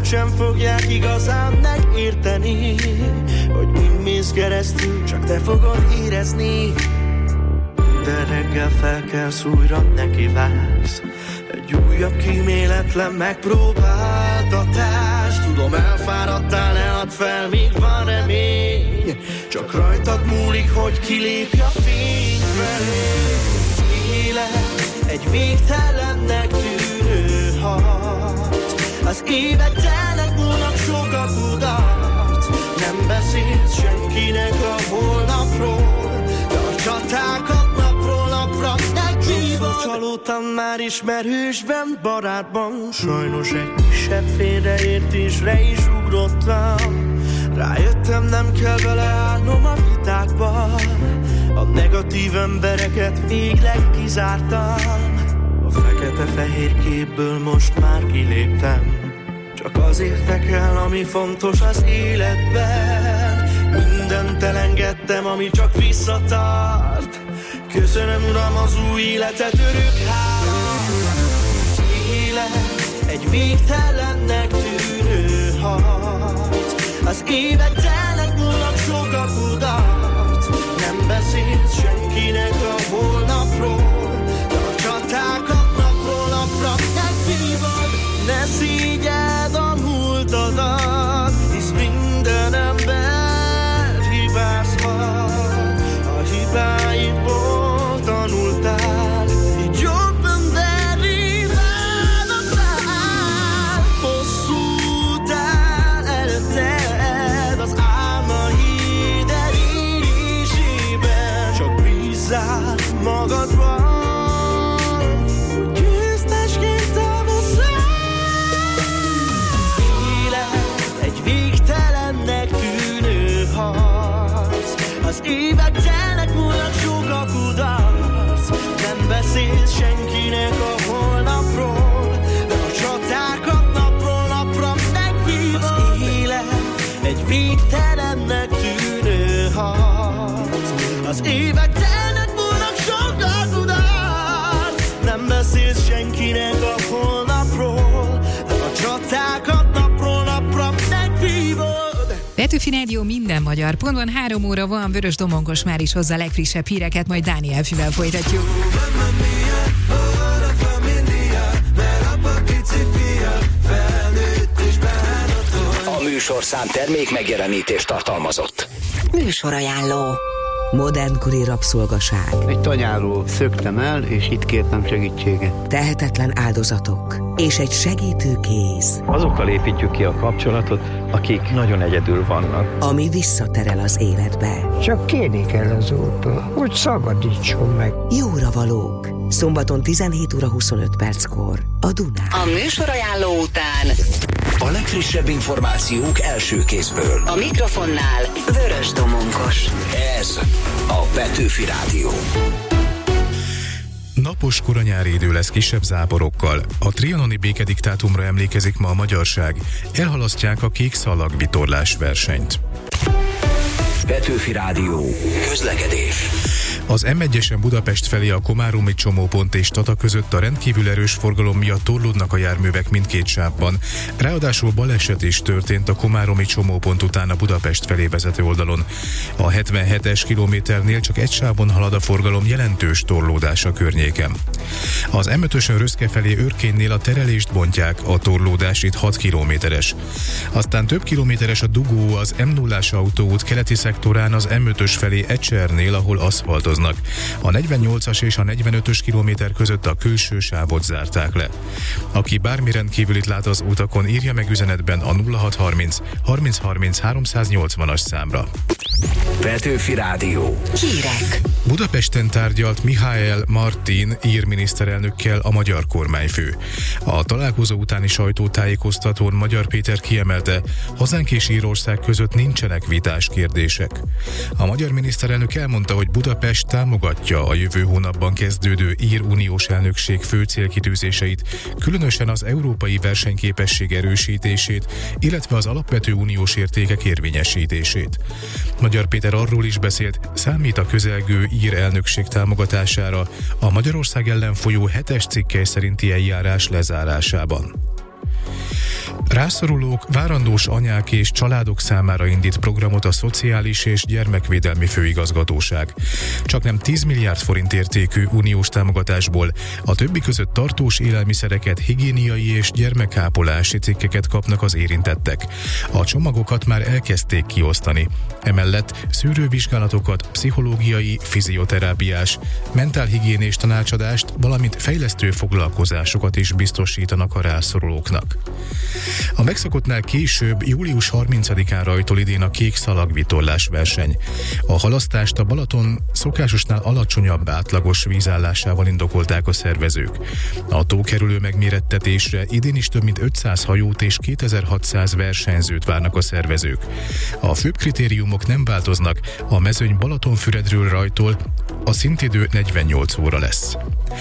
úgysem fogják igazán megérteni, hogy mind mész keresztül, csak te fogod érezni. De reggel felkelsz, újra nekivágsz egy újabb kíméletlen megpróbáltatás. Tudom, elfáradtál, ne add fel, még van remény, csak rajtad múlik, hogy kilépj a fény felé. Élet egy végtelennek tűnő harc, az évek telnek, múlnak sok a kudarc. Nem beszélsz senkinek a holnapról, de a csatákat napról napra meghívod. Csalódtam már ismerősben, barátban, sajnos egy kisebb félreértésre is ugrottam. Rájöttem, nem kell beleállnom a vitákba, a negatív embereket végleg kizártam. A fekete-fehér képből most már kiléptem, csak az érdekel, ami fontos az életben. Mindent elengedtem, ami csak visszatart. Köszönöm, Uram, az új életet, örök hála. Az élet egy végtelennek tűnő harc, az évek telnek, múlnak sok a kudarc. Nem beszélsz senkinek a holnapról, de a csatákat napról napra megvívod. Ne szígyeld a múltadat, hisz minden ember hibázhat. A hibáidból tanultál, így jobb emberi váladtál. Hosszú után előtted az álmaid elérésében, csak bízzál magadban, hogy győztesként tavasszál. Egy végtelennek tűnő harc, az évek telnek, múlnak sok a kudarc. Nem beszélsz senkinek a holnapról, de a csatákat napról napra megvívod. Az élet egy végtelennek tűnő harc, az évek telnek, múlnak sok a kudarc. Nem beszélsz senkinek a holnapról, de a csatákat napról napra megvívod. Petőfi Rádió minden magyar. Pontban 3 óra van, Vörös Domongos már is hozza a legfrissebb híreket, majd Dániel Fivel folytatjuk. A műsorszám termék megjelenítést tartalmazott. Műsorajánló. Modernkori rabszolgaság. Egy tanyáról szöktem el, és itt kértem segítséget. Tehetetlen áldozatok. És egy segítő kéz. Azokkal építjük ki a kapcsolatot, akik nagyon egyedül vannak. Ami visszaterel az életbe. Csak kérni kell az Úrtól, hogy szabadítson meg. Jóra valók. Szombaton 17 óra 25 perckor. A Dunán. A műsorajánló után a legfrissebb információk első kézből. A mikrofonnál Vörös Domongos. Ez a Petőfi Rádió. Napos koranyári idő lesz kisebb záporokkal. A trianoni békediktátumra emlékezik ma a magyarság. Elhalasztják a kék szalag vitorlás versenyt. Petőfi Rádió. Közlekedés. Az M1-esen Budapest felé a komáromi csomópont és Tata között a rendkívül erős forgalom miatt torlódnak a járművek mindkét sávban. Ráadásul baleset is történt a komáromi csomópont után a Budapest felé vezető oldalon. A 77-es kilométernél csak egy sávon halad a forgalom, jelentős torlódás a környéken. Az M5-ösön Röszke felé Őrkénynél a terelést bontják, a torlódás itt 6 kilométeres. Aztán több kilométeres a dugó az M0-as autóút keleti szektorán az M5-ös felé Ecsernél, ahol aszfaltoznak. A 48-as és a 45-ös kilométer között a külső sávot zárták le. Aki bármi rendkívülit lát az utakon, írja meg üzenetben a 0630 3030 380-as számra. Petőfi Rádió. Hírek. Budapesten tárgyalt Mihály Martin ír miniszterelnökkel a magyar kormányfő. A találkozó utáni sajtótájékoztatón Magyar Péter kiemelte, hazánk és Írország között nincsenek vitás kérdések. A magyar miniszterelnök elmondta, hogy Budapest támogatja a jövő hónapban kezdődő ír uniós elnökség fő célkitűzéseit, különösen az európai versenyképesség erősítését, illetve az alapvető uniós értékek érvényesítését. Magyar Péter arról is beszélt, számít a közelgő ír elnökség támogatására a Magyarország ellen folyó 7-es cikkely szerinti eljárás lezárásában. Rászorulók, várandós anyák és családok számára indít programot a Szociális és Gyermekvédelmi Főigazgatóság. Csaknem 10 milliárd forint értékű uniós támogatásból a többi között tartós élelmiszereket, higiéniai és gyermekápolási cikkeket kapnak az érintettek. A csomagokat már elkezdték kiosztani. Emellett szűrővizsgálatokat, pszichológiai, fizioterápiás, mentálhigiénés tanácsadást, valamint fejlesztő foglalkozásokat is biztosítanak a rászorulóknak. A megszokottnál később, július 30-án rajtol idén a kék szalagvitorlás verseny. A halasztást a Balaton szokásosnál alacsonyabb átlagos vízállásával indokolták a szervezők. A tókerülő megmérettetésre idén is több mint 500 hajót és 2600 versenyzőt várnak a szervezők. A főbb kritériumok nem változnak, a mezőny Balatonfüredről rajtol a szintidő 48 óra lesz.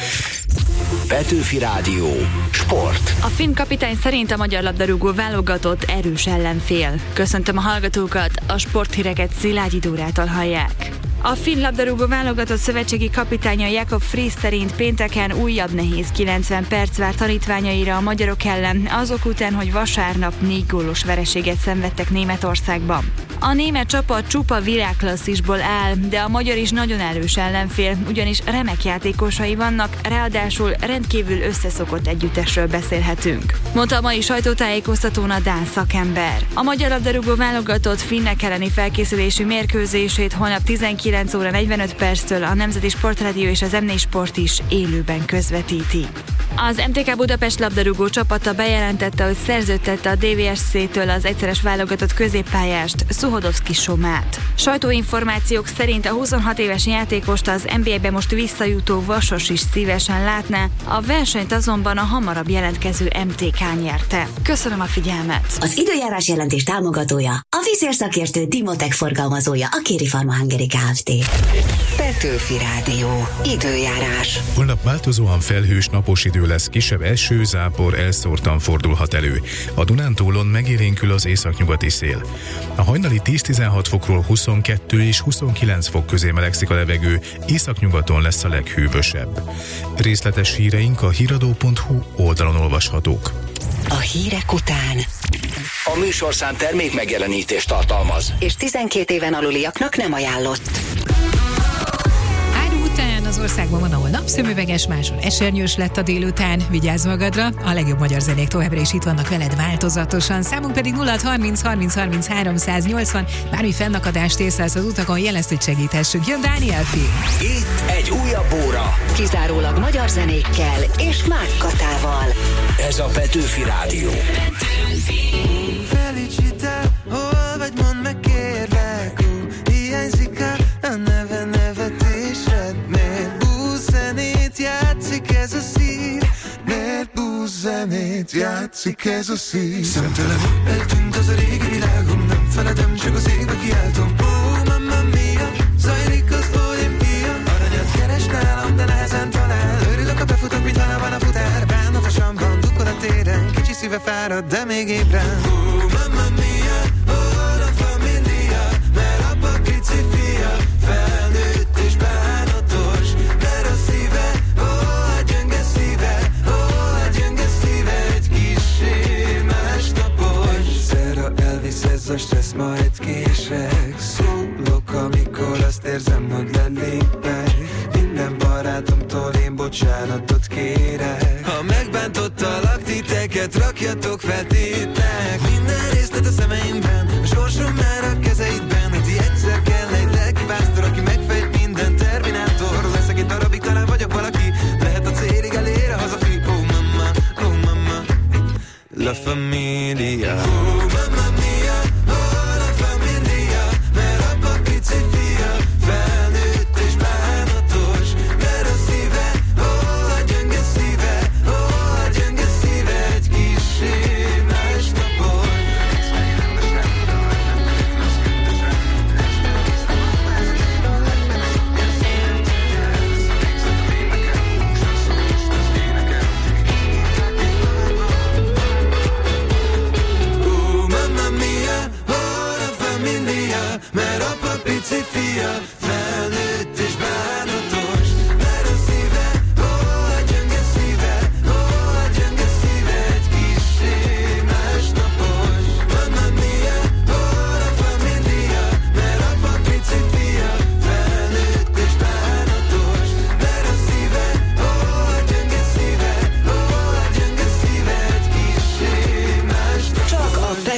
Petőfi Rádió. Sport. A finn kapitány szerint a magyar labdarúgó válogatott erős ellenfél. Köszöntöm a hallgatókat, a sporthíreket Szilágyi Dórától hallják. A finn labdarúgó válogatott szövetségi kapitánya Jakob Friis szerint pénteken újabb nehéz 90 perc vár tanítványaira a magyarok ellen, azok után, hogy vasárnap 4 gólos vereséget szenvedtek Németországban. A német csapat csupa világklasszisból áll, de a magyar is nagyon erős ellenfél, ugyanis remek játékosai vannak, ráadásul rendkívül összeszokott együttesről beszélhetünk, mondta a mai sajtótájékoztatón a dán szakember. A magyar labdarúgó válogatott finnek elleni felkészülésű mérkőzését holnap 19 óra 45 perctől a Nemzeti Sportrádió és az M4 Sport is élőben közvetíti. Az MTK Budapest labdarúgó csapata bejelentette, hogy szerződtette a DVSC-től az egyszeres válogatott középpályást, Szuhodovszki Somát. Sajtóinformációk szerint a 26 éves játékost az NBA-be most visszajutó Vasas is szívesen látná, a versenyt azonban a hamarabb jelentkező MTK nyerte. Köszönöm a figyelmet! Az időjárás jelentés támogatója, a vízérszakértő Dimotech forgalmazója, a Kéri Pharma Hungary Kft. Petőfi Rádió. Időjárás. Holnap változóan felhős, napos idő lesz, kisebb eső, zápor elszórtan fordulhat elő. A Dunántúlon megélénkül az északnyugati szél. A hajnali 10-16 fokról 22 és 29 fok közé melegszik a levegő, északnyugaton lesz a leghűvösebb. Részletes híreink a híradó.hu oldalon olvashatók. A hírek után A műsorszám termék megjelenítést tartalmaz. és 12 éven aluliaknak nem ajánlott. Után az országban van, ahol napszemüveges, máshol esernyős lett a délután. Vigyázz magadra, a legjobb magyar zenék továbbra is itt vannak veled változatosan. Számunk pedig 0630 30 30 380. Bármi fennakadást észlelsz az utakon, jelezd, hogy segíthessünk. Jön Dániel Fi. Itt egy újabb óra. Kizárólag magyar zenékkel és Márk Katával. Ez a Petőfi Rádió. Felicita, hol vagy, mondd meg kérlek, hiányzik-e a neve nevetésed? Miért búzenét játszik ez a szív? Miért búzenét játszik ez a szív? Szemtelen eltűnt az a régi világom, nem feledem, csak az égbe kiáltom. Mamma mia, zajlik az olimpia. Aranyat keres nálam, de nehezen talál. Örülök, ha befutok, mint halában a futár. Bánatosan van, dukkol a téren, kicsi szíve fárad, de még ébren. Mamma mia, hol a família? Mert apa pici fia, felnőtt és bánatos, de rossz szíve, a gyönge szíve, a gyönge szíve, egy kissé másnapos. Egyszerre elvisz ez a stressz, majd kések. Szólok, amikor azt érzem, hogy lelépek. Minden barátomtól én bocsánatot kérek. Ha megbántottalak titeket, rakjatok fel tétek. Minden részlet a szemeimben, a sorsom már a kezeidben. Hogy ti egyszer kell egy lelkipásztor, aki megfejt minden terminátor. Leszek egy darabig, talán vagyok valaki, lehet a célig elér a hazafi. Oh mama, la familia. Oh mamma mia, oh la familia. Mert apa pici fia, felnőtt és bánatos, de rossz szíve, a gyönge szíve, a gyönge szíve, egy kissé másnapos. Oh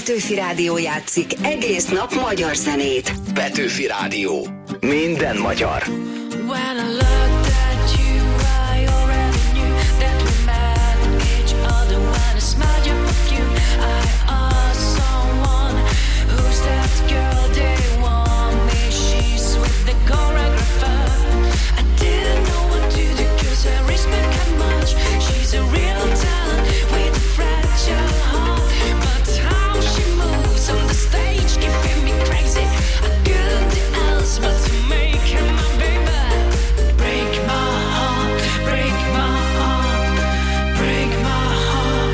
Petőfi Rádió játszik egész nap magyar zenét. Petőfi Rádió. Minden magyar. When I looked at you, I already knew that we met each other. When I smelled your perfume, I asked someone, who's that girl they want me? She's with the choreographer. I didn't know what to do 'cause I respect her much. She's a real talent with a fragile heart, but how she moves on the stage keeping me crazy. I couldn't do else but to make her my baby. Break my heart, break my heart, break my heart.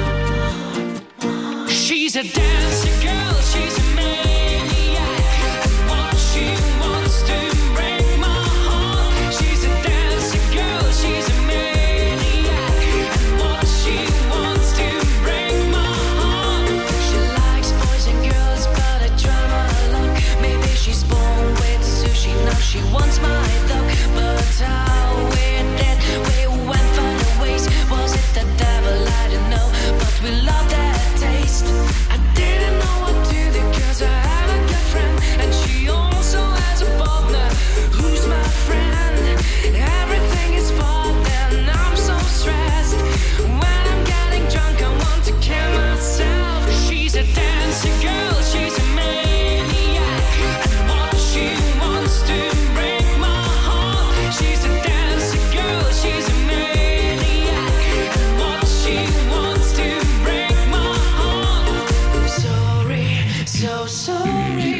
She's a dancing girl, she's a maniac, and what she wants to break my heart. She's a dancing girl, she's a maniac, and what she wants to break my heart. She likes boys and girls, but I try my luck. Maybe she's born with sushi, now she wants my dog. But how weird that we went far ways. Was it the devil? I don't know, but we love that taste. I didn't know what to do 'cause I have a girlfriend, and she also has a partner who's my friend. Everything is fun and I'm so stressed. When I'm getting drunk I want to kill myself. She's a dancing girl, she's a maniac, and what she wants to break my heart. She's a dancing girl, she's a maniac, and what she wants to break my heart. Sorry, so sorry.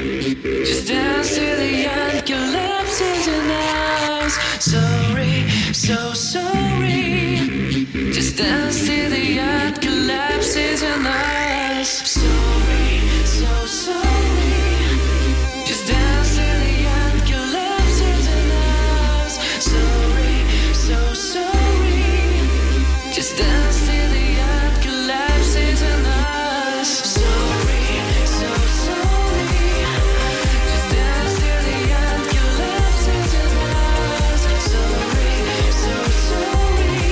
Just dance to the end, collapses in eyes. Sorry, so sorry. Just dance to the end, collapses in eyes. Sorry, so sorry. Just dance to the end, collapses in eyes. Sorry, so sorry. Just dance to the end, collapses in eyes. Sorry, so sorry. Just dance to the end, collapses in eyes. Sorry, so sorry.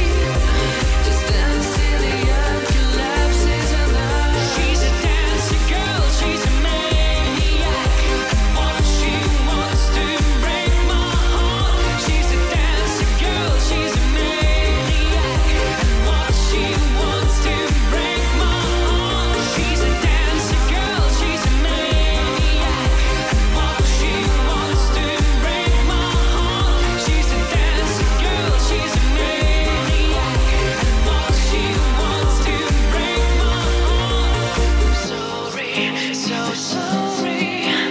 Just dance to the end, collapses in eyes. She's a dancing girl, she's a maniac, and what she wants to break my heart. She's a dancing girl, she's a maniac, and what she wants to break my heart. She's a dancing girl, she's a maniac, and what she wants to break my heart. She's a dancing girl, she's a maniac, and what she wants to break my heart. Sorry, so sorry.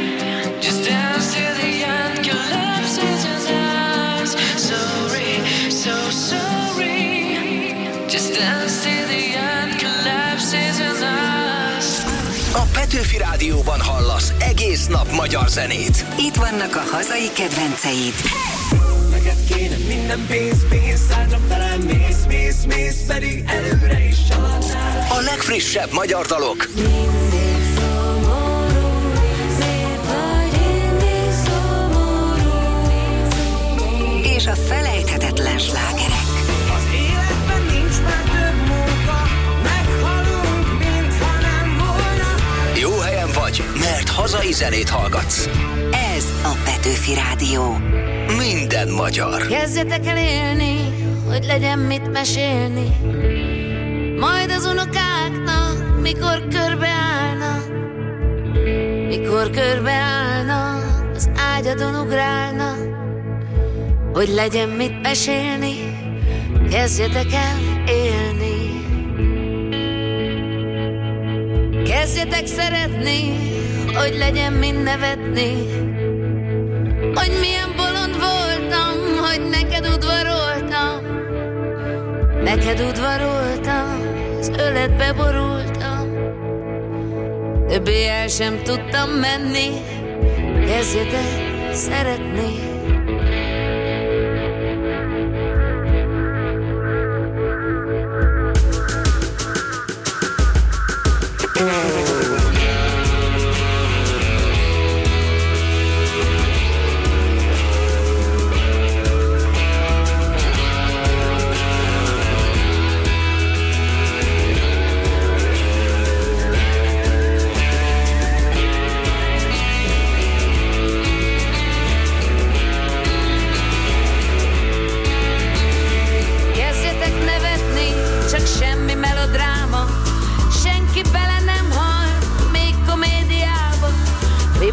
Just dance to the end, collapses in eyes. Sorry, so sorry. Just dance to the end, collapses in eyes. A Petőfi Rádióban hallasz egész nap magyar zenét. Itt vannak a hazai kedvenceid. Neked kéne minden pénz, hátra felem mész, pedig előre is családnál. A legfrissebb magyar dalok. És a felejthetetlen slágerek. Az életben nincs már több munka, meghalunk, mintha nem volna. Jó helyen vagy, mert hazai zenét hallgatsz. Ez a Petőfi Rádió. Minden magyar. Kezdjetek el élni, hogy legyen mit mesélni. Majd az unokáknak, mikor körbeállnak. Mikor körbeállnak, az ágyadon ugrálnak. Hogy legyen mit mesélni, kezdjetek el élni. Kezdjetek szeretni, hogy legyen mind nevetni. Hogy milyen bolond voltam, hogy neked udvaroltam. Neked udvaroltam, az öletbe borultam. Többé el sem tudtam menni, kezdjetek szeretni.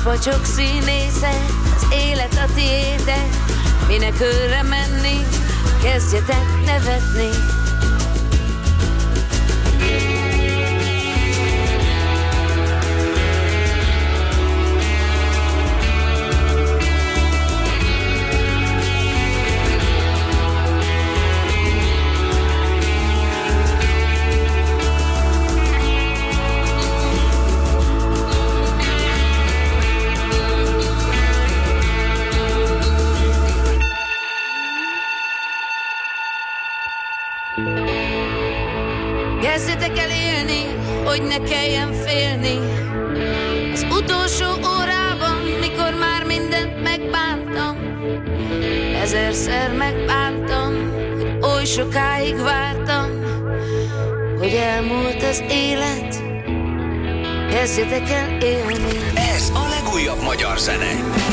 Kapacsok színésze, az élet a tiéde. Minek őre menni, kezdjetek nevetni. Kezdjetek el élni, hogy ne kelljen félni. Az utolsó órában, mikor már mindent megbántam, ezerszer megbántam, hogy oly sokáig vártam, hogy elmúlt az élet. Kezdjetek el élni. Ez a legújabb magyar zene.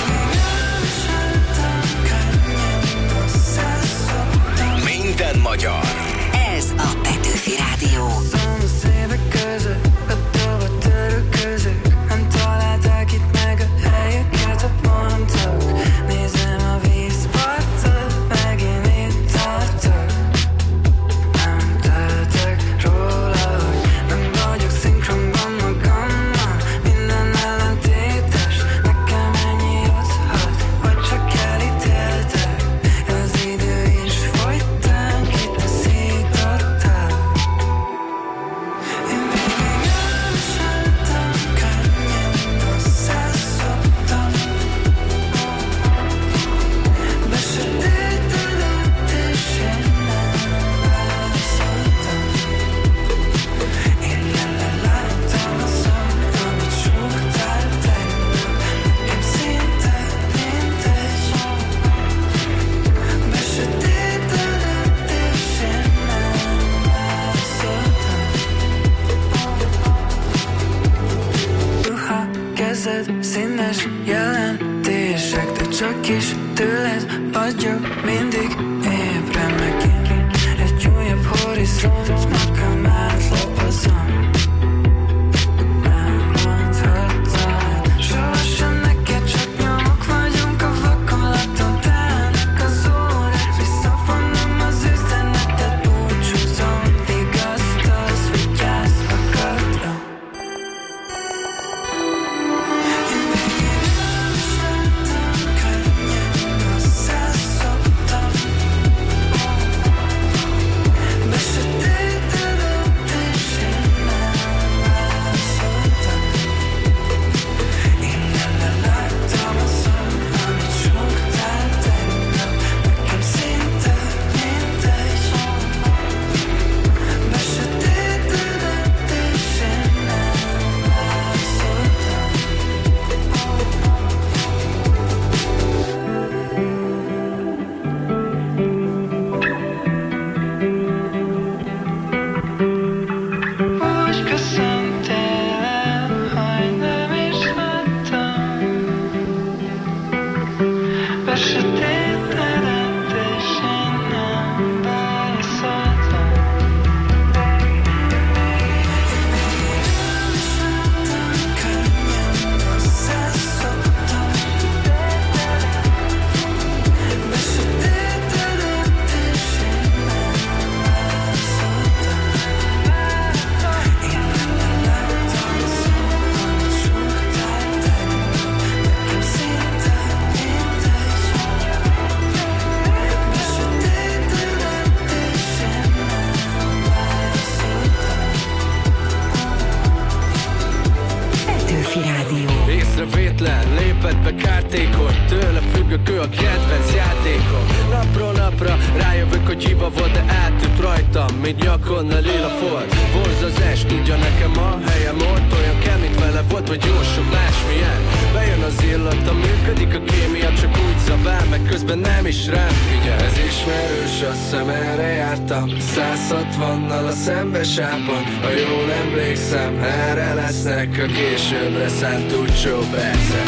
Minden magyar. Ez a Petőfi Rádió. Szomszédek között, a tova töröközök. Nem találták itt meg a helyeket, ott mondtak. Nézem a vízpartot, megint itt tartok. Nem tehetek róla, hogy nem vagyok szinkronban magammal. Minden ellentétes, nekem ennyi juthat, vagy csak elítéltek. Az idő is folytán kitaszította. Én végig elviseltem, könnyen összeszoktam. Besötétedett és én nem válaszoltam. Én leleláttam a szom, amit súgtál tegnap. Nekem szinte mindegy. Besötétedett és én nem válaszoltam. Ruha, kezed, színes jelentések, de csak is tőled vagyok mindig ébren megint. Egy újabb horizont, magam átlapozom. Nem mondhatod sohasem neked, csak nyomok vagyunk a vakolaton. Telnek az órák, visszavonom az üzenetet, búcsúzom. Vigasztalsz, vigyázz magadra. Én végig elviseltem, könnyen összeszoktam. Besötétedett és én nem válaszoltam. Én leleláttam a szom, amit súgtál tegnap. Nekem szinte mindegy. Besötétedett és én nem Úgy köszöntél el, hogy nem is láttam. Besötétedett és én nem válaszoltam. Könnyen összeszoktam. Besötétedett és én nem válaszoltam. Én leleláttam a szom, amit súgtál tegnap. Nekem szinte mindegy. Besötétedett és én nem válaszoltam. Petőfi Rádió. Észrevétlen, lépett be kártékony. Tőle függök, ő a kedvenc játékom. Napról napra rájövök, hogy hiba volt, de átüt rajtam, mint nyakon a lila for. Borzazás, tudja nekem a helyem ott. Olyan kell, mint vele volt, vagy jó sok másmilyen. Bejön az illata, működik a kémia, csak úgy szabál, meg közben nem is rám figyel. Ez ismerős, azt hiszem erre jártam 160-nal a szembesában. Ha jól emlékszem, erre lesznek a későbbre szánt túlcsó percek.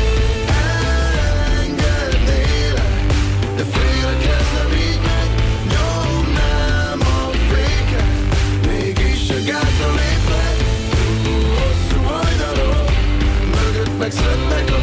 Engednélek, de félek ezzel így meg. Nyomnám a féket, mégis a gázra léplek. Túl hosszú hajnalok, mögött megszednek a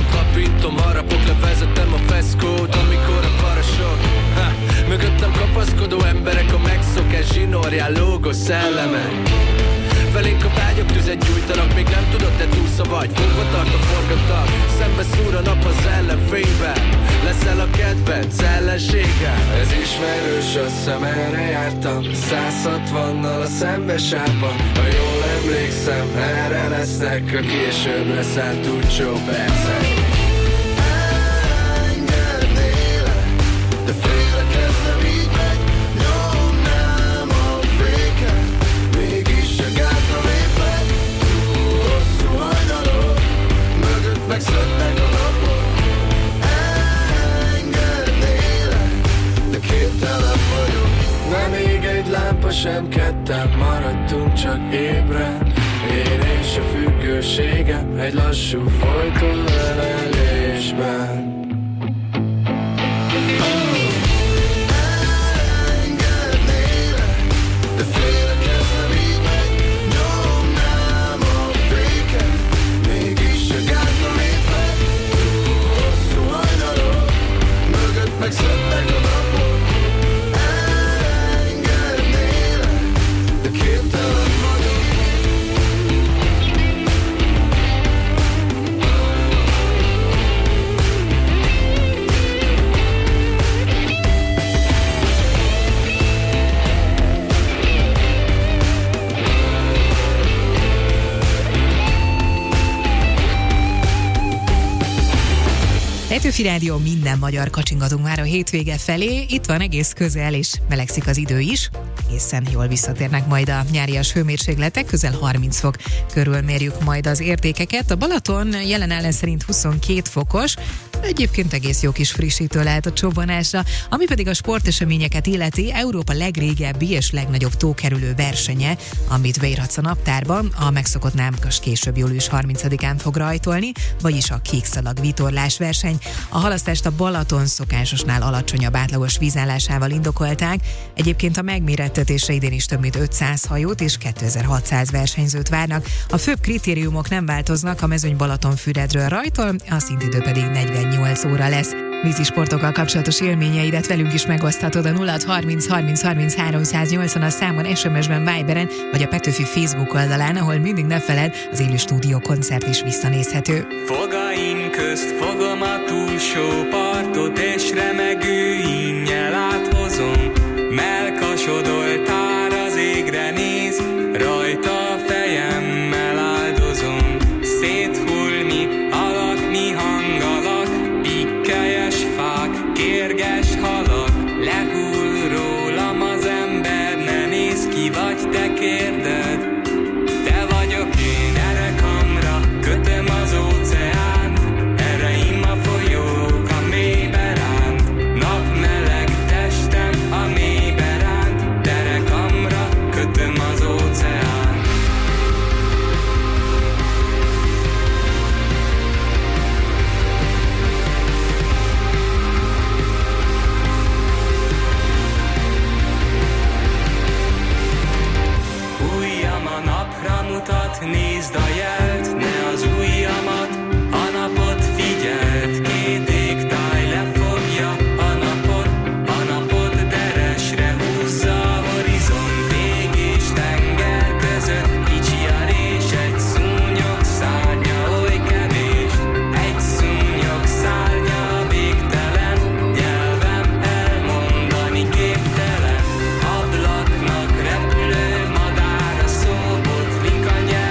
Tapintom, harapok, levezetem a feszkót, amikor a parasok mögöttem kapaszkodó emberek, a megszokás zsinórján lógó szellemek. Felénk a vágyok tüzet gyújtanak, még nem tudod, te túlsza vagy. Fogva tart a forgatag, szembe szúr a nap az ellenfényben. Leszel a kedvenc ellenséggel. Ez ismerős, azt hiszem erre jártam 160-nal a szembesárban. Ha jól emlékszem, erre lesznek a későbbre szánt túlcsó percek. Engednélek, de félek ez nem így megy. Nyom nem a féken, mégis a gázra lépek. Túl hosszú hajnalok, mögött megszöknek a napok. Engednélek, de képtelen vagyok. Nem ég egy lámpa sem, ketten maradtunk csak ébren. Én és a függőségem egy lassú folytó ölelésben. Engednélek, de félek ez nem így megy. Nyomnám a féken, mégis a gázra lépek. Túl hosszú hajnalok, mögött megszöknek a napok. Engednélek, de képtelen vagyok. Petőfi Rádió, minden magyar, kacsingatunk már a hétvége felé. Itt van egész közel, és melegszik az idő is. Egészen jól visszatérnek majd a nyárias hőmérsékletek, közel 30 fok körül mérjük majd az értékeket. A Balaton jelen ellen szerint 22 fokos, egyébként egész jó kis frissítő lehet a csobbanásra. Ami pedig a sporteseményeket illeti, Európa legrégebbi és legnagyobb tókerülő versenye, amit beírhatsz a naptárban, a megszokott námkas később július 30-án fog rajtolni, vagyis a kékszalag vitorlás verseny. A halasztást a Balaton szokásosnál alacsonyabb átlagos vízállásával indokolták. Egyébként a megmérettetésre idén is több mint 500 hajót és 2600 versenyzőt várnak. A főbb kritériumok nem változnak, a mezőny Balatonfüredről rajtol, a szintidő pedig 48 óra lesz. Vízisportokkal kapcsolatos élményeidet velünk is megoszthatod a 0630 30 30 380 számon, SMS-ben, Viberen, vagy a Petőfi Facebook oldalán, ahol mindig ne feledd, az élő stúdió koncert is visszanézhető. Fogaim közt fogom a túlsó partot, és remegő ínnyel áthozom. Melkasodoltár az égre néz, rajta a fejemmel áldozom. Széthulni, alakni hangalak, pikkelyes fák, kérges halak. Lehull rólam az ember, ne néz ki, vagy te kérded. Te vagyok én, erekamra kötöm az óceán, ereim a folyók a mélybe ránt. Napmeleg testem a mélybe ránt, derekamra kötöm az óceán. Nézd a jelt, ne az ujjamat, a napot figyeld. Két égtáj lefogja a napot deresre húzza a horizont. Ég és tenger között kicsi a rés, egy szúnyog szárnya oly kevés. Egy szúnyog szárnya végtelen, nyelvem elmondani képtelen. Ablaknak repülő madár a szóbotlik a nyelv.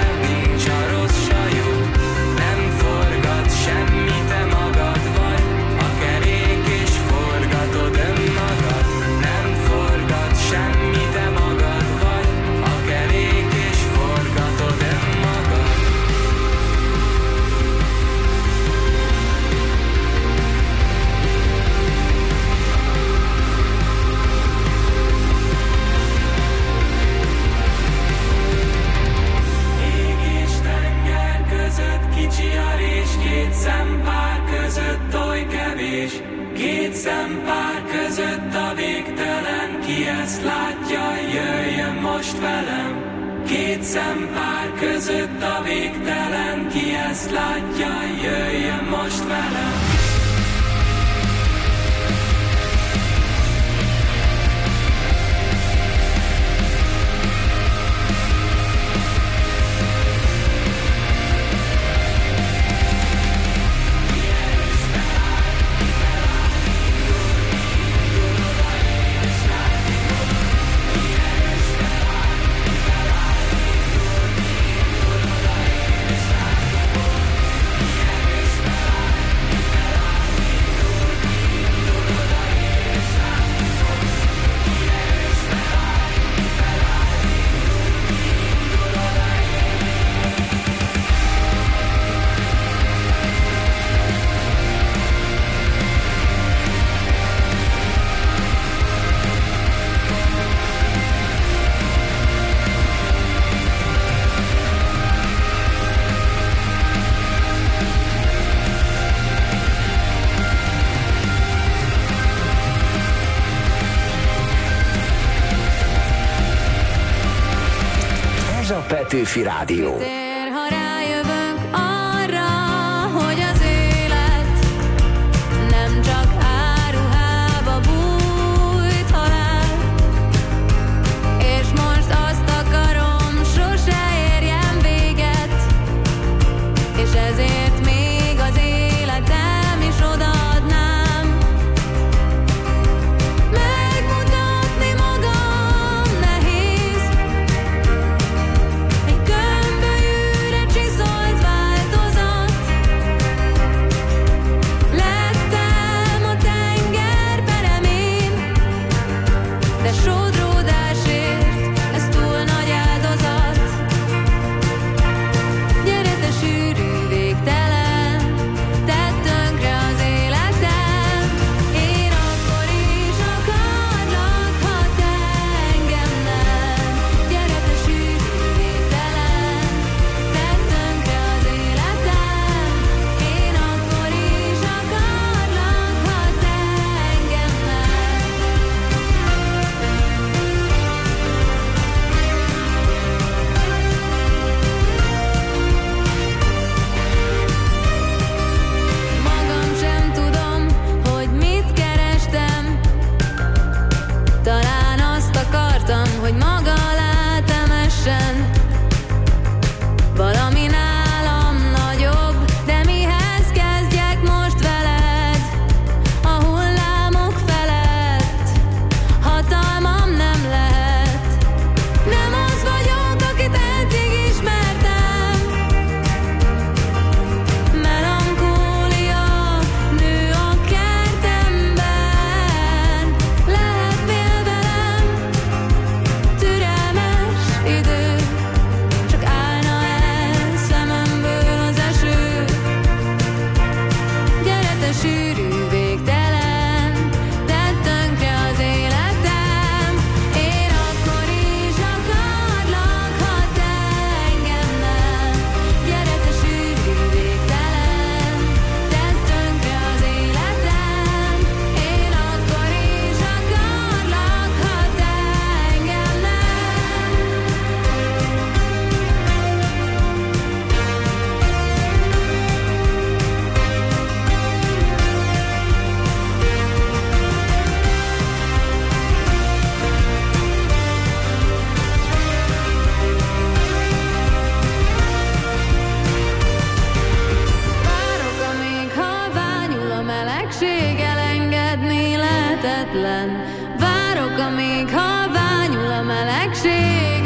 Két szempár között a végtelen, ki ezt látja, jöjjön most velem. két szempár között a végtelen. Ki ezt látja, jöjjön most velem. Petőfi Rádió. Ha rájövök arra, hogy az élet nem csak áruhába bújt halál, és most azt akarom, sose érjen véget, és ezért még az életem is odaadnám. Megmutatni magam nehéz, egy gömbölyűre csiszolt változat. Lettem a tenger peremén, de sodródásért ez túl nagy áldozat. Gyere te sűrű végtelen, tedd tönkre az életem. Én akkor is akarlak, ha te engem nem. Gyere te sűrű végtelen, tedd tönkre az életem. Én akkor is akarlak, ha te engem Magam sem tudom, hogy mit kerestem. Talán azt akartam, hogy maga alá temessen. Valami nálam nagyobb, de mihez kezdjek most veled? A hullámok felett hatalmam nem lehet. Nem az vagyok, akit eddig ismertem. Melankólia nő a kertemben. Lehetnél velem türelmes idő, csak állna el szememből az eső. Gyere te sűrű végtelen, tedd tönkre az életem. Én akkor is akarlak, ha te engem nem. Gyere te sűrű végtelen, tedd tönkre az életem. Én akkor is akarlak, ha te engem nem. Várok, amíg halványul a melegség, elengedni lehetetlen. Várok, amíg halványul a melegség.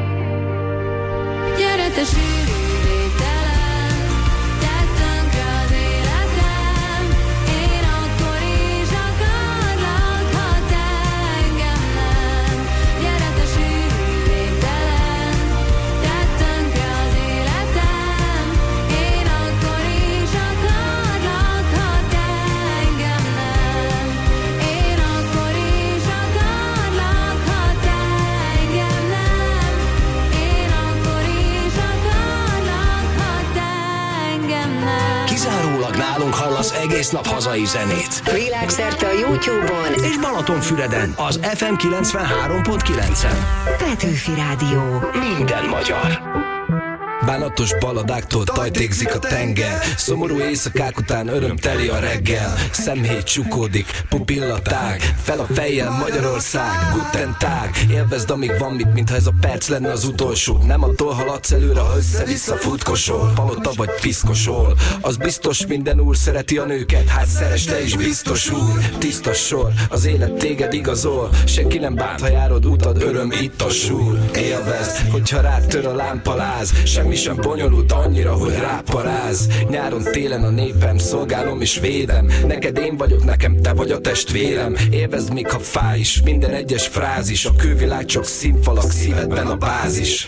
Gyere te sűrű végtelen, tedd tönkre az életem. Én akkor is akarlak, ha te engem nem. Gyere te sűrű végtelen, tedd tönkre az életem. Én akkor is akarlak, ha te engem nem. Én akkor is akarlak, ha te engem nem. Én akkor is akarlak, hallasz egész nap hazai zenét. Világszerte a YouTube-on És Balatonfüreden az FM 93.9-en. Petőfi Rádió. Minden magyar. Bánatos baladáktól tajtékzik a tenger, szomorú éjszakák után örömteli a reggel. Szemhét csukódik, pupillatág, fel a fejjel Magyarország, guten tag. Élvezd amíg van mit, mintha ez a perc lenne az utolsó. Nem attól haladsz előre, ha össze-vissza futkosol, palota vagy piszkosol. Az biztos minden úr szereti a nőket, hát szeress te is biztos úr. Tiszta sor, az élet téged igazol, senki nem bánt, ha járod utad, öröm itt a súr. Élvezd, hogyha rád tör a lámpaláz, semmi sem bonyolult annyira, hogy ráparáz. Nyáron, télen a népem, szolgálom és védem. Neked én vagyok, nekem te vagy a testvérem. Élvezd még ha fáj is, minden egyes frázis. A külvilág csak színfalak, szívedben a bázis.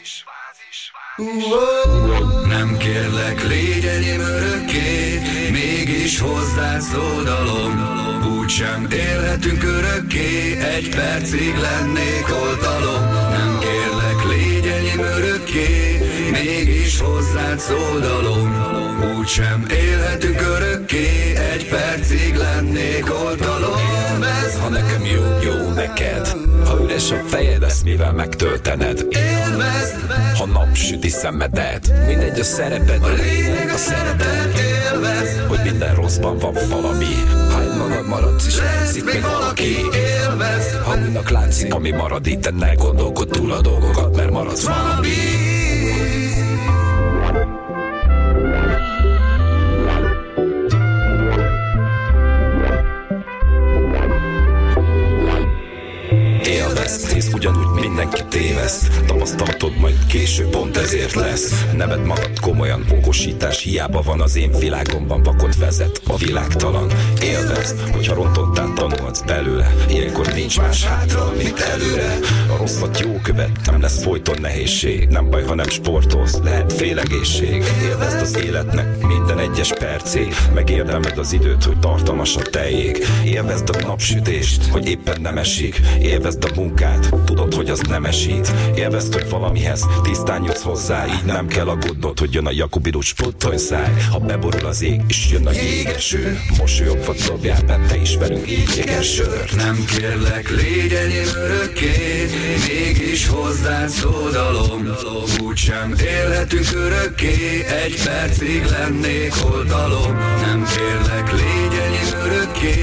Nem kérlek, légy enyém örökké, mégis hozzád szódalom. Úgysem élhetünk örökké, egy percig lennék oltalom. Nem kérlek, légy enyém örökké, mégis hozzád szódalom. Úgysem élhetünk örökké, egy percig lennék oltalom. Élvezd, ha nekem jó, jó neked. Ha üres a fejed, ezt mivel megtöltened. Élvezd, ha napsüti szemedet. Mindegy a szereped, a lényeg a szeretet. Élvezd, hogy minden rosszban van valami. Ha magad maradsz és lesz itt még valaki. Élvezd, ha mindnak látszik, ami marad itt, de ne gondolkod túl a dolgokat, mert maradsz valami. Élvezd, hisz ugyanúgy mindenki téveszt. Tapasztalatod majd később pont ezért lesz. Neved magad komolyan, okosítás hiába van. Az én világomban vakot vezet a világtalan. Élvezd, hogyha rontottál tanulsz belőle. Ilyenkor nincs más hátra, mint előre. A rosszat jó követ, nem lesz folyton nehézség. Nem baj, ha nem sportolsz, lehet félegészség. Élvezd az életnek minden egyes percét. Megérdemed az időt, hogy tartalmas a tejék. Élvezd a napsütést, hogy éppen nem esik. Élvezd a munkát, tudod, hogy az nem esít. Élvezd, hogy valamihez tisztán jutsz hozzá. Így nem kell aggódnod, hogy jön a Jakubirus, spottolj száj. Ha beborul az ég, és jön a jégeső, mosolyogva dobjál be, te is velünk így jégersört. Nem kérlek, légy enyém örökké, mégis hozzád szódalom. Úgysem élhetünk örökké, egy percig lennék oltalom. Nem kérlek, légy enyém örökké,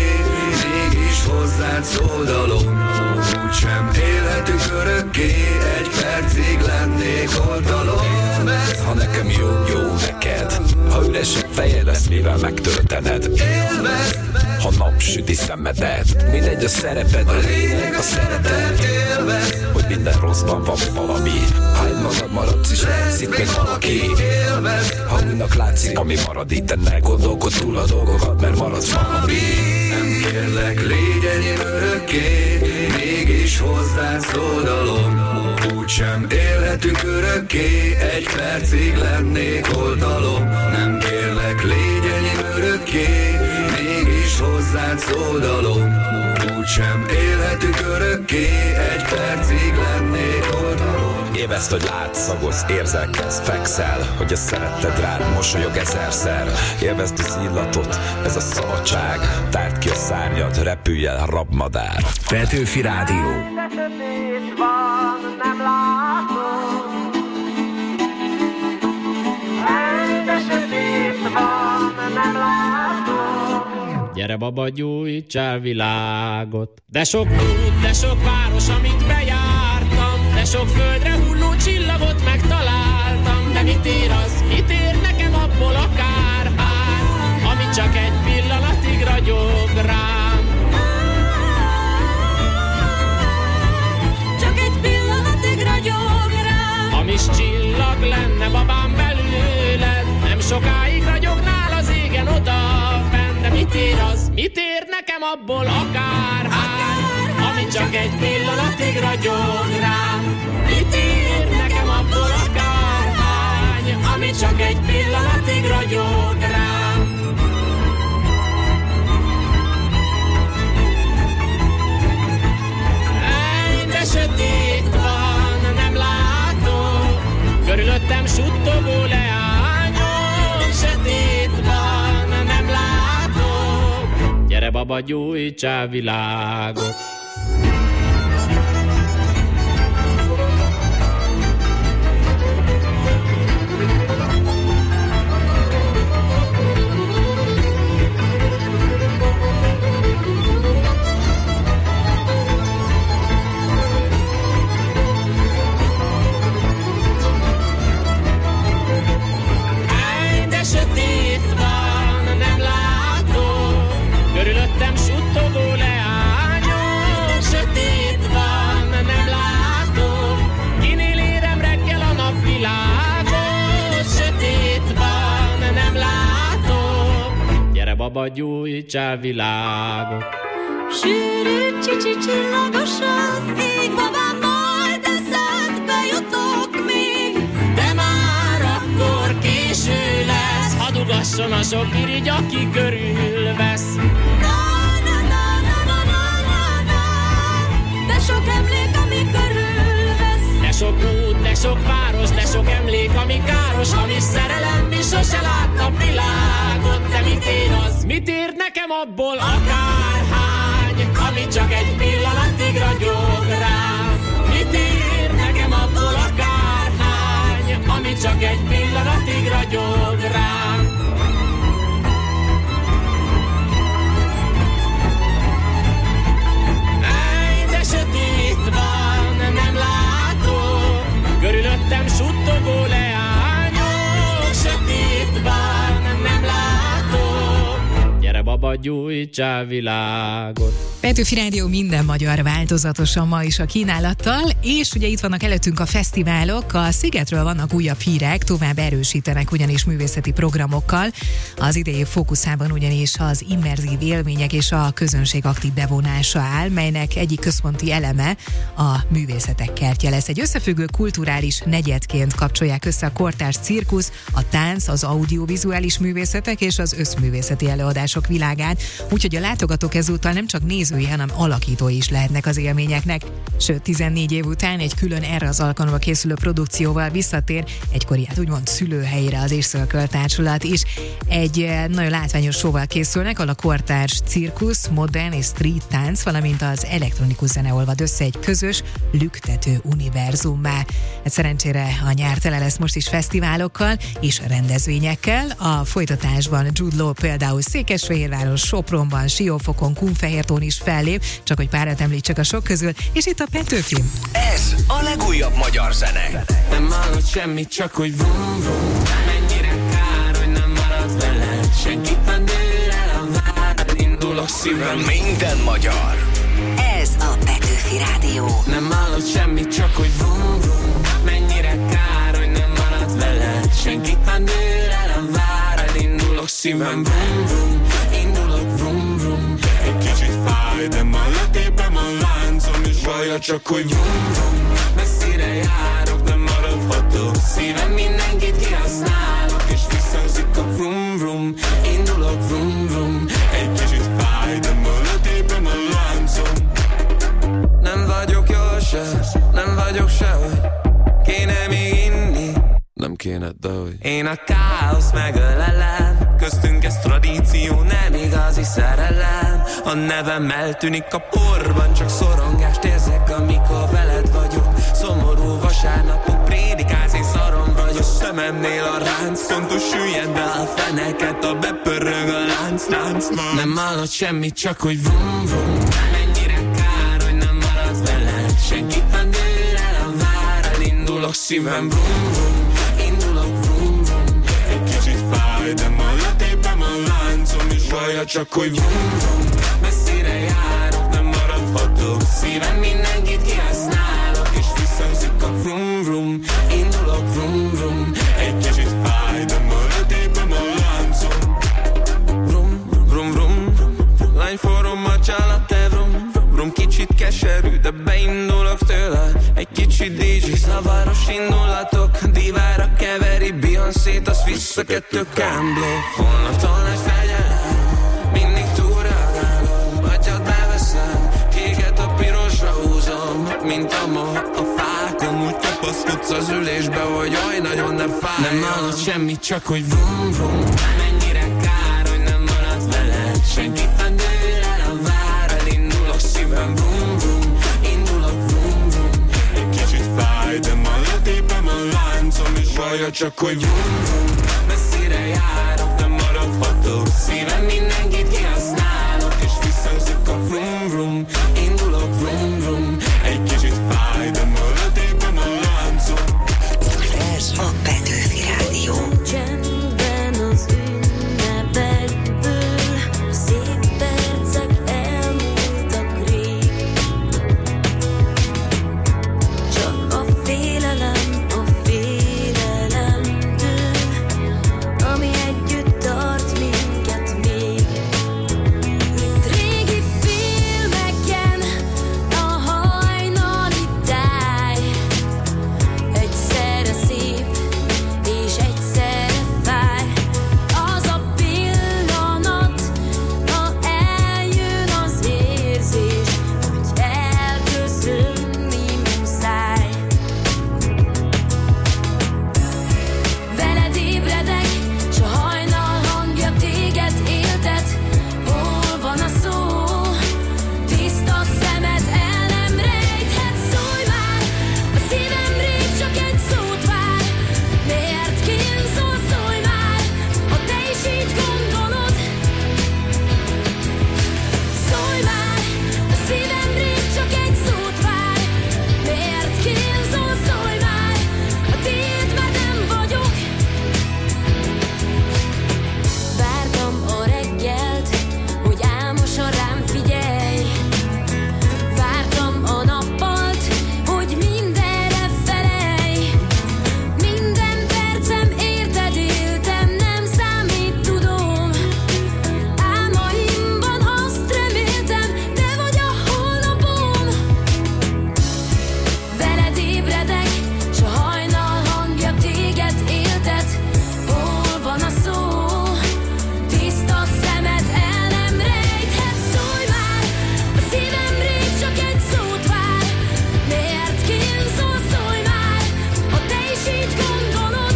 mégis hozzád szódalom. Úgysem élhetünk örökké, egy percig lennék oltalom. Élvezd, ha nekem jó, jó neked. Ha üres a fejed, ezt mivel megtöltened. Élvezd, ha napsüti szemedet. Mindegy a szereped, a lényeg a szeretet. Élvezd, hogy minden rosszban van valami. Ha magad maradsz és lehetsz itt még valaki. Élvezd, ha mindnak látszik, ami marad itt, de ne gondolkod túl a dolgokat, mert maradsz valami. Nem kérlek, légy enyém örökké, mégis hozzád szódalom. Úgysem élhetünk örökké, egy percig lennék oltalom. Nem kérlek, légy enyém örökké, mégis hozzád szódalom. Úgysem élhetünk örökké, egy percig lennék oltalom. Élvezd, hogy látsz, szagolsz, érzelkedsz, fekszel, hogy a szeretted rád mosolyog ezerszer. Élvezd az illatot, ez a szabadság. Tárd ki a szárnyad, repülj el, rabmadár. Petőfi Rádió. Gyere baba, gyújtsál világot. De sok út, de sok város, amit bejártam, de sok földre hulló csillagot megtaláltam. De mit ér az, mit ér nekem abból a kárhány, ami csak egy pillanatig ragyog rám. Csak egy pillanatig ragyog rám. Hamis csillag lenne babám belőled, nem sokáig ragyognál az égen odafenn. De mit ér az, mit ér nekem abból a kárhány, ami csak egy pillanatig ragyog rám. Mit ér nekem abból a kárhány, ami csak egy pillanatig ragyog rám. Ej, de sötét van, nem látok, körülöttem suttogó leányok. Sötét van, nem látok, baba, gyújtsál világot. Baba, gyújtsál világot. Sűrű csicsi csillagos az ég, babám, majd eszedbe jutok még. De már akkor késő lesz, hadd ugasson a sok irigy, aki körülvesz. De sok emlék, ami körülvesz. De sok út, de sok város, de sok emlék, ami káros, hamis szerelem, mi sose lát a világot. De mit ér az? Mit ér nekem abból akárhány, ami csak egy pillanatig ragyog rám? Mit ér nekem abból akárhány, ami csak egy pillanatig ragyog rám? De sötét van, nem látok, körülöttem suttogó leányok. Sötét van, nem látok, gyere baba, gyújtsál világot. Petőfi Rádió minden magyar változatosan ma is a kínálattal, és ugye itt vannak előttünk a fesztiválok, a Szigetről vannak újabb hírek, tovább erősítenek ugyanis művészeti programokkal. Az idei fókuszában ugyanis az immerzív élmények és a közönség aktív bevonása áll, melynek egyik központi eleme a művészetek kertje lesz. Egy összefüggő kulturális negyedként kapcsolják össze a kortárs cirkusz, a tánc, az audiovizuális művészetek és az összművészeti előadások világát, úgyhogy a látogatók ezúttal nem csak nézői, hanem alakítói is lehetnek az élményeknek. Sőt, 14 év után egy külön erre az alkalomra készülő produkcióval visszatér egykori, hát úgymond szülőhelyére az Észszörköl Társulat is. Egy nagyon látványos showval készülnek, ahol a kortárs cirkusz, modern és street tánc, valamint az elektronikus zene olvad össze egy közös, lüktető univerzummá. Hát szerencsére a nyár tele lesz most is fesztiválokkal és rendezvényekkel. A folytatásban Jude Law például Székesfehérváron, Sopronban, Siófokon, Kunfehértón is fellép, csak hogy párat említsek a sok közül, és itt a Petőfi. Ez a legújabb magyar zene. Nem hallott semmit, csak hogy vum vum. Mennyire kár, hogy nem marad veled. Senkit nem dől el a vár. Indulok szívem. Minden magyar. Ez a Petőfi Rádió. Nem hallott semmit, csak hogy vum vum. Mennyire kár, hogy nem marad veled. Senkit nem dől el a vár. Indulok szívem. Vum vum. Indulok vum vum. Egy kicsit fáj, de ma letépem a láncom, és vaja csak hogy vum vum. Messzire járok, de maradhatok. Szívem mindenkit kihasználok, és visszazik a vrum vrum. Indulok vrum vrum. Egy kicsit fáj, de ma letépem a láncom. Nem vagyok jól se, nem vagyok sehogy. Kéne még inni, nem kéne, de hogy. Én a káosz megölelem, köztünk ez tradíció, nem igazi szerelem. A nevem eltűnik a porban, csak szorongást érzek, amikor veled vagyok. Szomorú vasárnapok, prédikálsz, én szarom vagyok. Szememnél a ránc, pontos süllyed be a feneket, a bepörög a lánc. Nem hallott semmit, csak hogy vum vum. Mennyire kár, hogy nem marad veled. Senkit nem dől el a vár. Elindulok szívem, vum vum. Indulok vum vum. Egy kicsit fáj, de ma letépem a láncom, és vaja csak hogy vum vum. Messzire járok, nem maradhatok. Szívem mindenkit kihasználok, és visszazik a vrum vrum. Indulok vrum vrum. Egy kicsit fáj, de ma letépem a láncom. Vrum vrum vrum. Lány forró macsál a te vrum vrum. Kicsit keserű, de beindulok tőle. Egy kicsit DJ, zavaros indulatok. Divára keveri Beyoncé-t, azt vissza kettő kámbló. Holnaptól nagy fegyelem, mindig túlreagálom. Atyat beveszem, kéket a pirosra húzom. Mint a moha a fákon, úgy kapaszkodsz az ülésbe, hogy jaj, nagyon ne fájjon. Nem hallott semmit, csak hogy vum vum. Mennyire kár, hogy nem marad veled. Senkit nem dől el hangja, csak hogy vum vum. Messzire járok, nem maradhatok. Szívem mindenkit kihasználok, és visszhangzik a vrum vrum. Indulok vrum vrum. Egy kicsit fáj, de maradékban a láncom. Ez a Petőfi Rádió. Csendben az ünnepekből szép percek elmúltak rég. Csak a félelemtől, ami együtt tart minket még. Régi filmeken a hajnali táj egyszerre szép és egyszerre fáj. Az a pillanat, ha eljön az érzés, hogy elköszönni muszáj. Veled ébredek, s a hajnal hangja téged éltet. Hol van a szó? Tiszta szemed el nem rejthet. Szólj már, a szívem rég csak egy szót vár. Miért kínzol? Szólj már, ha te is így gondolod. Szólj már, a szívem rég csak egy szót vár. Miért kínzol? Szólj már, a tiéd már nem vagyok. Vártam a reggelt, hogy álmosan rám figyelj. Vártam a nappalt, hogy mindenre felelj. Minden percem érted éltem, nem számít, tudom. Álmaimban azt reméltem, te vagy a holnapom. Veled ébredek, s a hajnal hangja téged éltet. Hol van a szó? Tiszta szemed el nem rejthet. Szólj már, a szívem rég csak egy szót vár. Miért kínzol? Szólj már, ha te is így gondolod.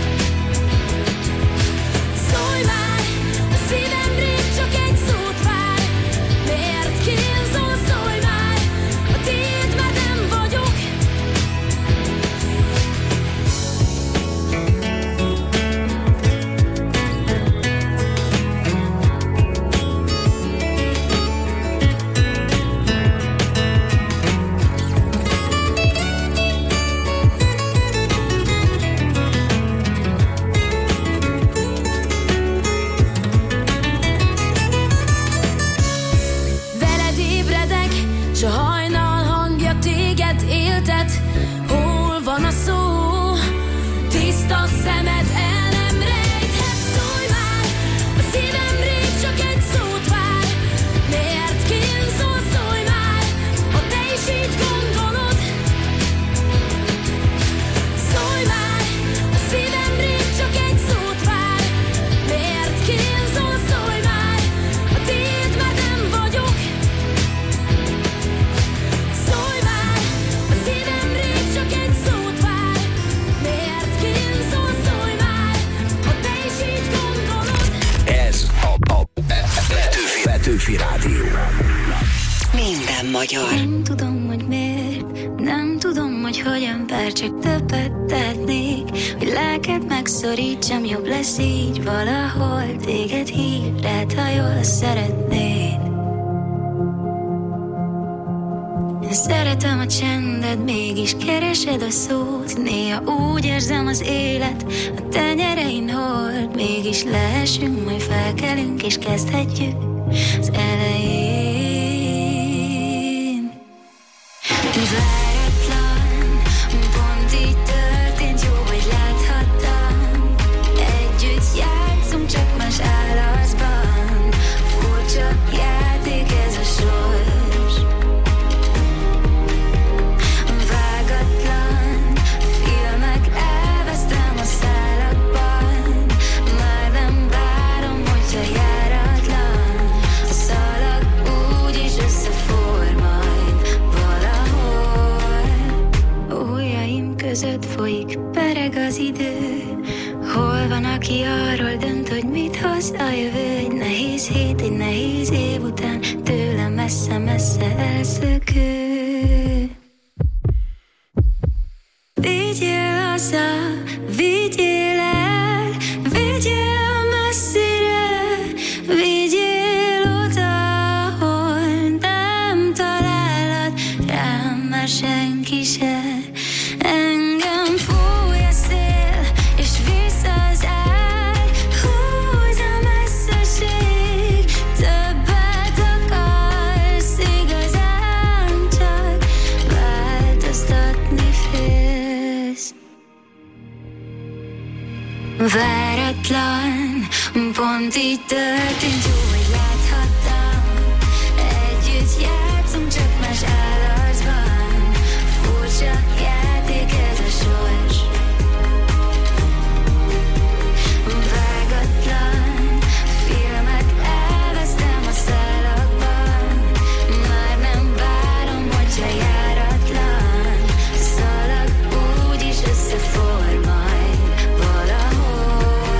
Szólj már, a szívem rég csak egy szót vár. Miért kínzol? Szólj már, a tiéd már nem vagyok. Veled ébredek, s a hajnal hangja téged éltet. Hol van a szó? Tiszta szemed el nem rejthet. Szólj már, a szívem rég csak egy szót vár. Miért kínzol? Szólj már, ha te is így gondolod. Szólj már, a szívem rég csak egy szót vár. Miért kínzol? Szólj már, a tiéd már nem vagyok. Szólj már, a szívem rég csak egy szót vár. Miért kínzol? Szólj már, ha te is így gondolod. Ez a Petőfi Rádió. Minden magyar. Nem tudom, hogy miért, nem tudom, hogy hogyan, bár csak többet tehetnék, hogy lelked megszorítsam, jobb lesz így valahol, téged hív, rád, ha jól szeretnéd. Én szeretem a csendet, mégis keresed a szót. Néha úgy érzem, az élet a tenyerein hord. Mégis lehessünk, majd felkelünk és kezdhetjük az elején. Váratlan, pont így történt, jó, hogy láthattam. Együtt játszunk, csak más állatban. Furcsa játék ez a sors. Vágatlan filmek, elvesztem a szálakban. Már nem várom, hogyha járatlan. A szalag úgyis összefor majd valahol. Ujjaim között folyik, pereg az idő. Hol van, aki arról dönt, hogy mit hoz a jövő? Egy nehéz hét, egy nehéz év után tőlem messze-messze elszökő. Vigyél haza, vigyél Váratlan, pont így történt, jó, hogy láthattam. Együtt játszunk, csak más állarcban. Furcsa játék ez a sors. Vágatlan, filmet elvesztem a szálakban. Már nem várom, hogyha járatlan. Szalag úgyis összefor majd valahol.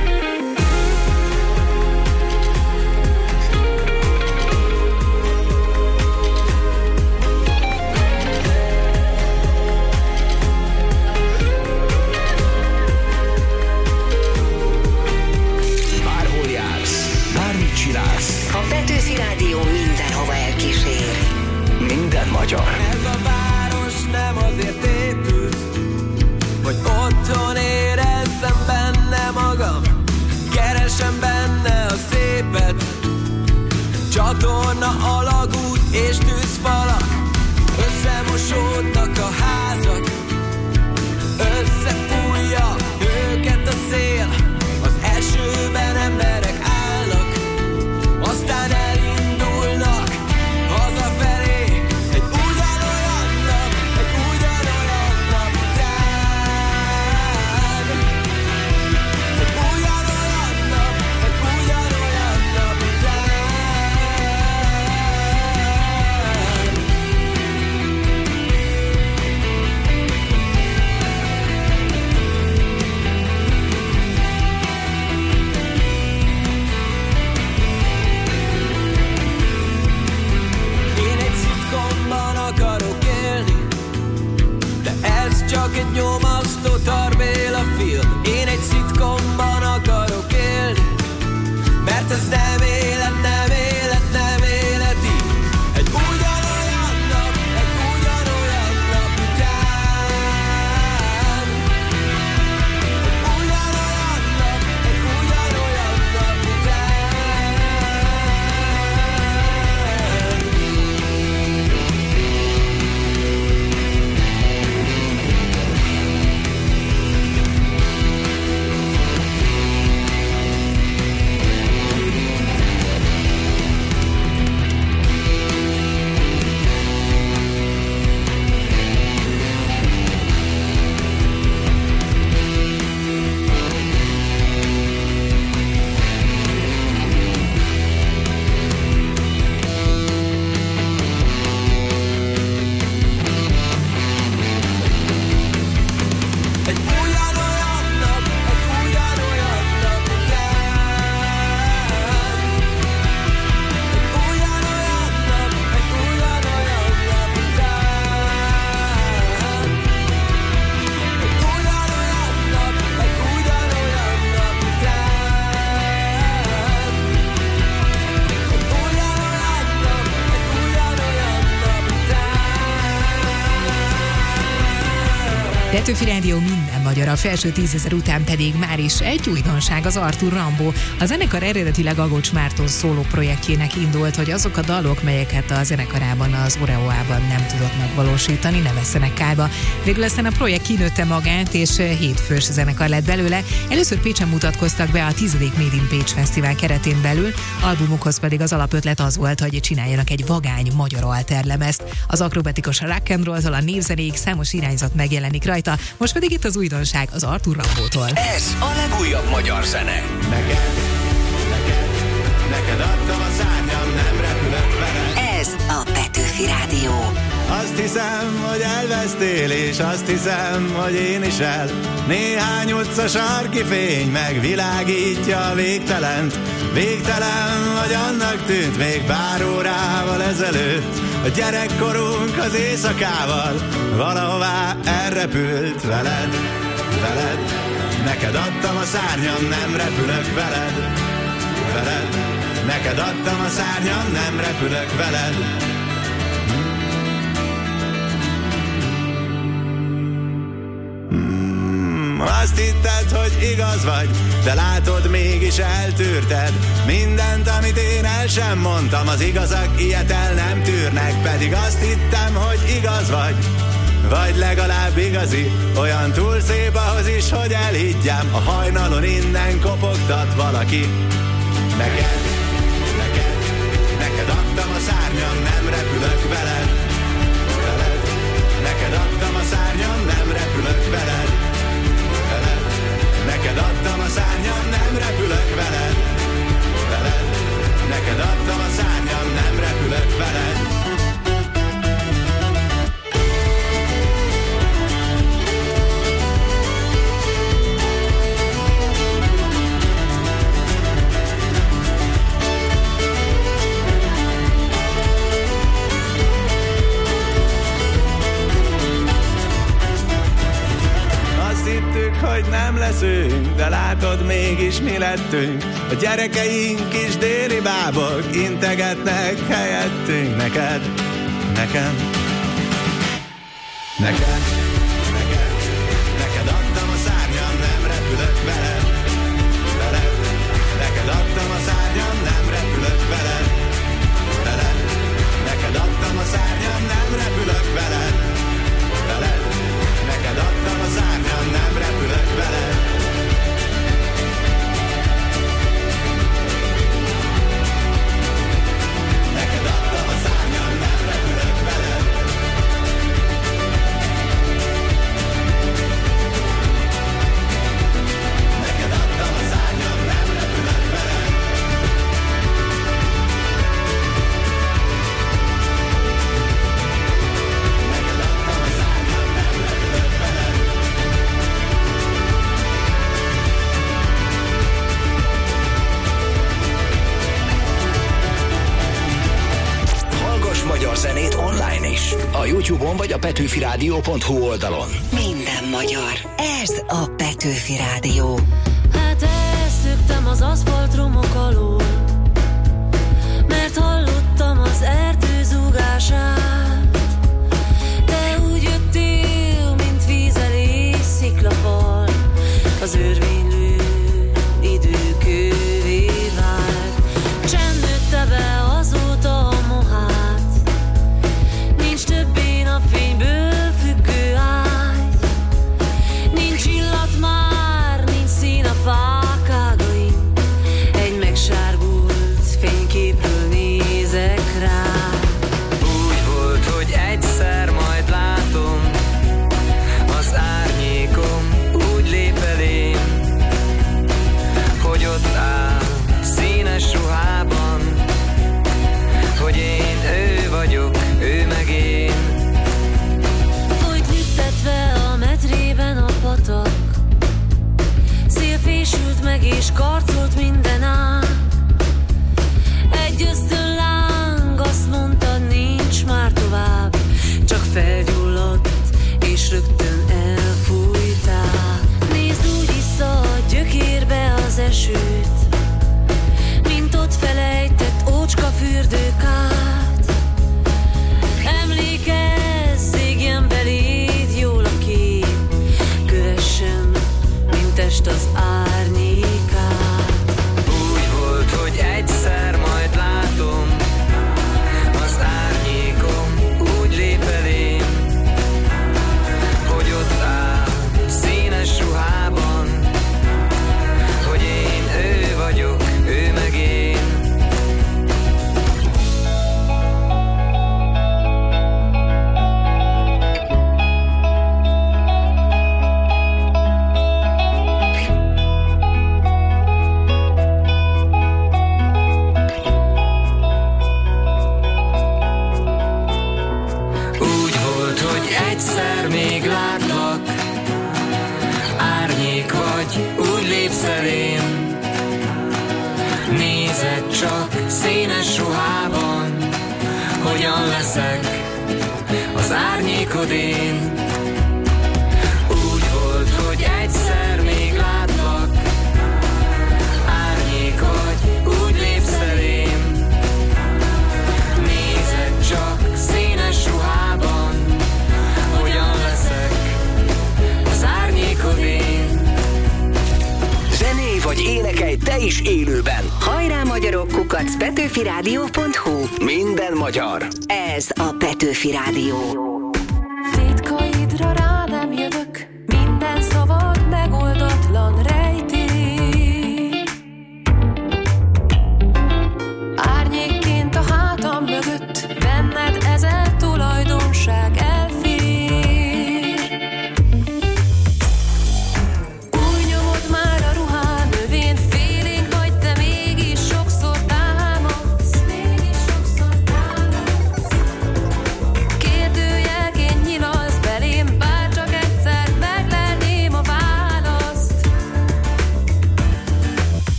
Bárhol jársz, bármit csinálsz, A Petőfi Rádió mindenhova elkísér. minden magyar. Ez a város nem azért épült, hogy otthon érezzem benne magam. Keresem benne a szépet, csatorna, alagút és tűzfalak. Összemosódnak a házak, összefújja őket a szél. Az esőben emberek állnak, aztán elindulnak hazafelé. Egy ugyanolyan nap, egy ugyanolyan nap után. Egy ugyanolyan nap, egy ugyanolyan nap után. Én egy szitkomban akarok élni, de ez csak egy nyomasztó tarbéla film. Én egy szitkomban akarok élni, mert ez nem élet, nem élet, nem életi. Egy ugyanolyan nap, egy ugyanolyan nap után. Egy ugyanolyan nap, egy ugyanolyan nap után. Egy ugyanolyan nap, egy ugyanolyan nap után. Egy ugyanolyan nap, egy ugyanolyan nap után. Egy ugyanolyan nap, egy ugyanolyan nap után. Egy ugyanolyan nap, egy ugyanolyan nap után. Petőfi Rádió minden magyar, a felső 10 000 után pedig már is egy újdonság, az Arthur Rimbaud. A zenekar eredetileg Agocs Márton szóló projektjének indult, hogy azok a dalok, melyeket a zenekarában, az Oreóában nem tudott megvalósítani, ne vesszenek kárba. Végül aztán a projekt kinőtte magát, és 7 fős zenekar lett belőle. Először Pécsen mutatkoztak be a 10. Made in Pécs Fesztivál keretén belül, albumukhoz pedig az alapötlet az volt, hogy csináljanak egy vagány magyar alterlemezt. Az akrobatikus rock and roll-tól a névzenéig számos irányzat megjelenik rajta, most pedig itt az újdonság az Arthur Rimbaudtól. Ez a legújabb magyar zene. Neked adtam a szárnyam, nem repülök veled. Ez a Petőfi Rádió. Azt hiszem, hogy elvesztél, és azt hiszem, hogy én is el. Néhány utca sarki fény megvilágítja a végtelent. Végtelen vagy annak tűnt még pár órával ezelőtt. A gyerekkorunk az éjszakával valahová elrepült veled, veled. Neked adtam a szárnyam, nem repülök veled, veled. Neked adtam a szárnyam, nem repülök veled. Azt hitted, hogy igaz vagy, de látod, mégis eltűrted mindent, amit én el sem mondtam. Az igazak ilyet el nem tűrnek, pedig azt hittem, hogy igaz vagy. vagy legalább igazi, olyan túl szép ahhoz is, hogy elhiggyám, a hajnalon innen kopogtat valaki. Neked adtam a szárnyam, nem repülök veled. Neked adtam a szárnyam, nem repülök veled. Neked adtam a szárnyam, nem repülök veled. Neked adtam a szárnyam, nem repülök veled. Hittük, hogy nem leszünk, de látod, mégis mi lettünk. A gyerekeink is déli bábok integetnek helyettünk. Neked, nekem, neked adtam a szárnyam, nem repülök veled. Neked adtam a szárnyam, nem repülök veled. Neked adtam a szárnyam, nem repülök veled. Neked adtam a szárnyam, nem repülök veled. Neked adtam a szárnyam, nem repülök veled. Neked adtam a szárnyam, nem repülök veled. Neked adtam a szárnyam, nem repülök veled. Hallgass magyar zenét online is. A YouTube-on vagy a petőfiradio.hu oldalon. Minden magyar. Ez a Petőfi Rádió. Hát elszöktem az aszfaltromok alól, mert hallottam az erdő zúgását. Te úgy jöttél, mint víz elé sziklafal, az örvénylő idő kővé vált. Csend nőtte be azóta a mohát, nincs többé napfényből függő ágy. Nincs illat már, nincs szín a fák ágain, egy megsárgult fényképről nézek rá. Úgy volt, hogy egyszer majd látom, az árnyékom úgy lép elém, hogy ott áll színes ruhában, hogy én ő vagyok, ő meg én. Folyt lüktetve a medrében a patak, szél fésült meg és karcolt minden ág. Egy ösztönláng azt mondta, nincs már tovább, csak felgyulladt és rögtön elfújtál. Nézd, úgy issza a gyökérbe az esőt, mint ott felejtett ócska fürdőkát. Emlékezz, égjen beléd jól a kép, kövessen, mint test az árnyékát. Úgy volt, hogy egyszer majd látom, az árnyékom úgy lép elém, hogy ott áll színes ruhában, hogy én ő vagyok, ő meg én. Úgy volt, hogy egyszer még látlak, árnyék vagy, úgy lépsz elém. Nézed csak színes ruhában, hogyan leszek az árnyékod én. Úgy volt, hogy egyszer még látlak, árnyék vagy, úgy lépsz elém. Nézed csak színes ruhában, hogyan leszek az árnyékod én. Zené vagy énekelj te is élőben. Hajrá magyarok, @petőfiradio.hu. Minden magyar. Ez a Petőfi Rádió. Titkait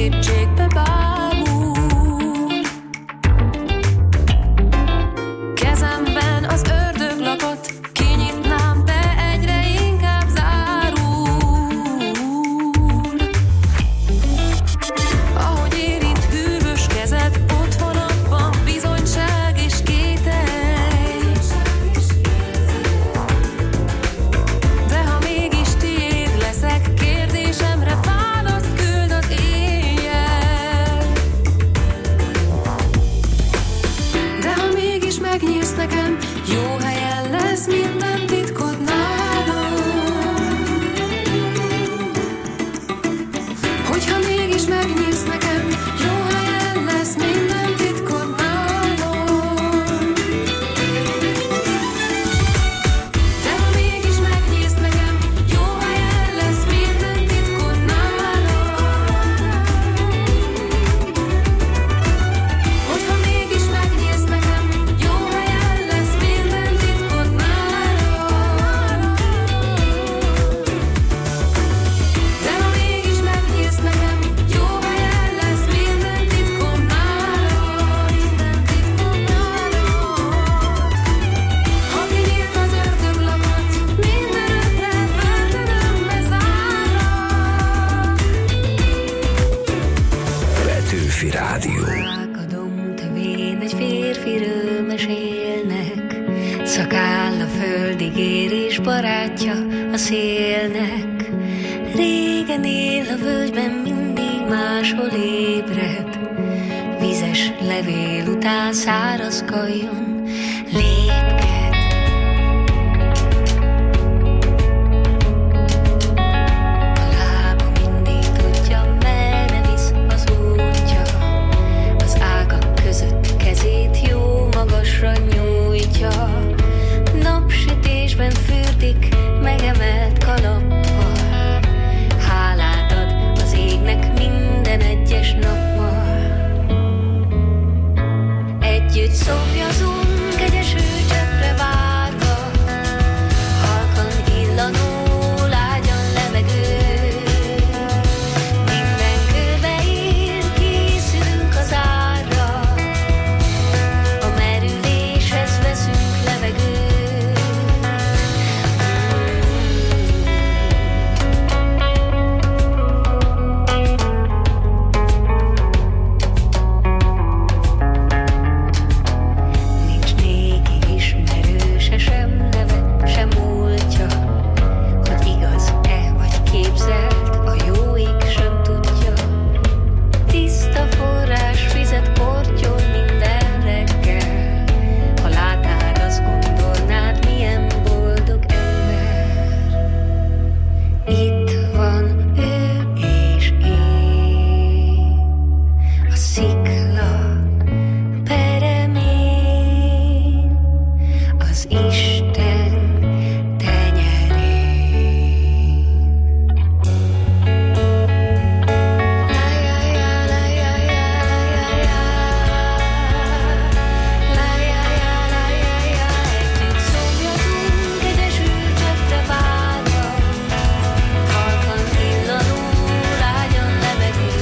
sötétségbe bámul. Kezemben az ördög lakott, kinyitnám, de egyre inkább zárul. Ahogy érint hűvös kezed, ott van abban bizonyság és kételj. De ha mégis tiéd leszek, kérdésemre választ küld az éjjel. De ha mégis megnyílsz nekem, jó helyen lesz minden titkod nálam. Hogyha mégis megnyílsz nekem, jó helyen lesz minden titkod nálam. De ha mégis megnyílsz nekem, jó helyen lesz minden titkod nálam. Hogyha mégis megnyílsz nekem, jó helyen lesz minden titkod nálam. De ha mégis megnyílsz nekem, jó helyen lesz minden titkod nálam. Minden titkod nálam. Ha kinyílt az ördöglapot, mindenekre börtönömbe zárlak. Petőfi Rádió. Rákadom tövén egy férfiről mesélnek, szakáll a földig ér és barátja a szélnek. Régen él a völgyben, mindig máshol ébred, vizes levél után száraz kajon lépked. A lába mindig tudja, merre visz az útja, az ágak között kezét jó magasra nyújtja. Napsütésben fürdik, megemelt kalappal, hálát ad az égnek minden egyes nappal. Együtt szomjazunk egy esőcseppre várva, halkan illanó lágyan levegő. Minden körbeír, készülünk az árra, a merüléshez veszünk levegőt. Nincs néki ismerőse, sem neve, sem múltja, hogy igaz-e vagy képzelt, a jó ég sem tudja. Tiszta forrás vizet portyol minden reggel, ha látnád, azt gondolnád, milyen boldog ember. Itt van ő és én, a szikla peremén, az Isten tenyerén. Együtt szomjazunk egy esőcseppre várva, halkan illanó lágyan levegő.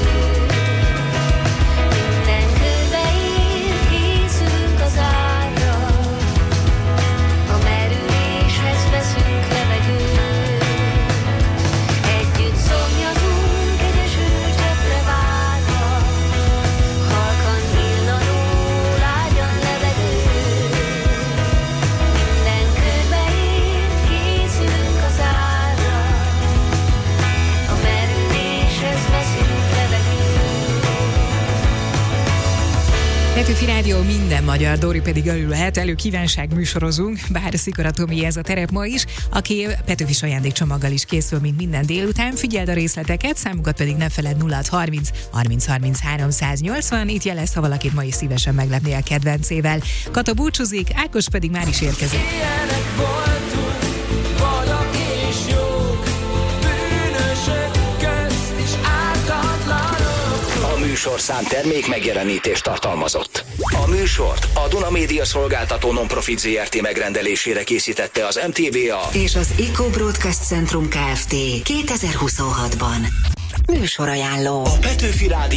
Minden körbeír, készülünk az árra, a merüléshez veszünk levegőt. Együtt szomjazunk egy esőcseppre várva, halkan illanó lágyan levegő. Minden körbeír, készülünk az árra, a merüléshez veszünk levegőt. Petőfi Rádió, minden magyar, Dóri pedig örülhet, kívánság műsorozunk, bár Szikora Tomi ez a terep ma is, aki Petőfi ajándékcsomaggal is készül, mint minden délután. Figyeld a részleteket, számukat pedig ne feled 0630 30 30 380, itt jelez, ha valakit ma is szívesen meglepné a kedvencével. Kata búcsúzik, Ákos pedig már is érkezik. Ilyenek voltunk, valak és jók, bűnösök közt is ártatlanok. A műsorszám termék megjelenítést tartalmazott. A műsort a Duna Média Szolgáltató Nonprofit Zrt. Megrendelésére készítette az MTVA és az Eco Broadcast Centrum Kft. 2026-ban. Műsorajánló. A Petőfi Rádió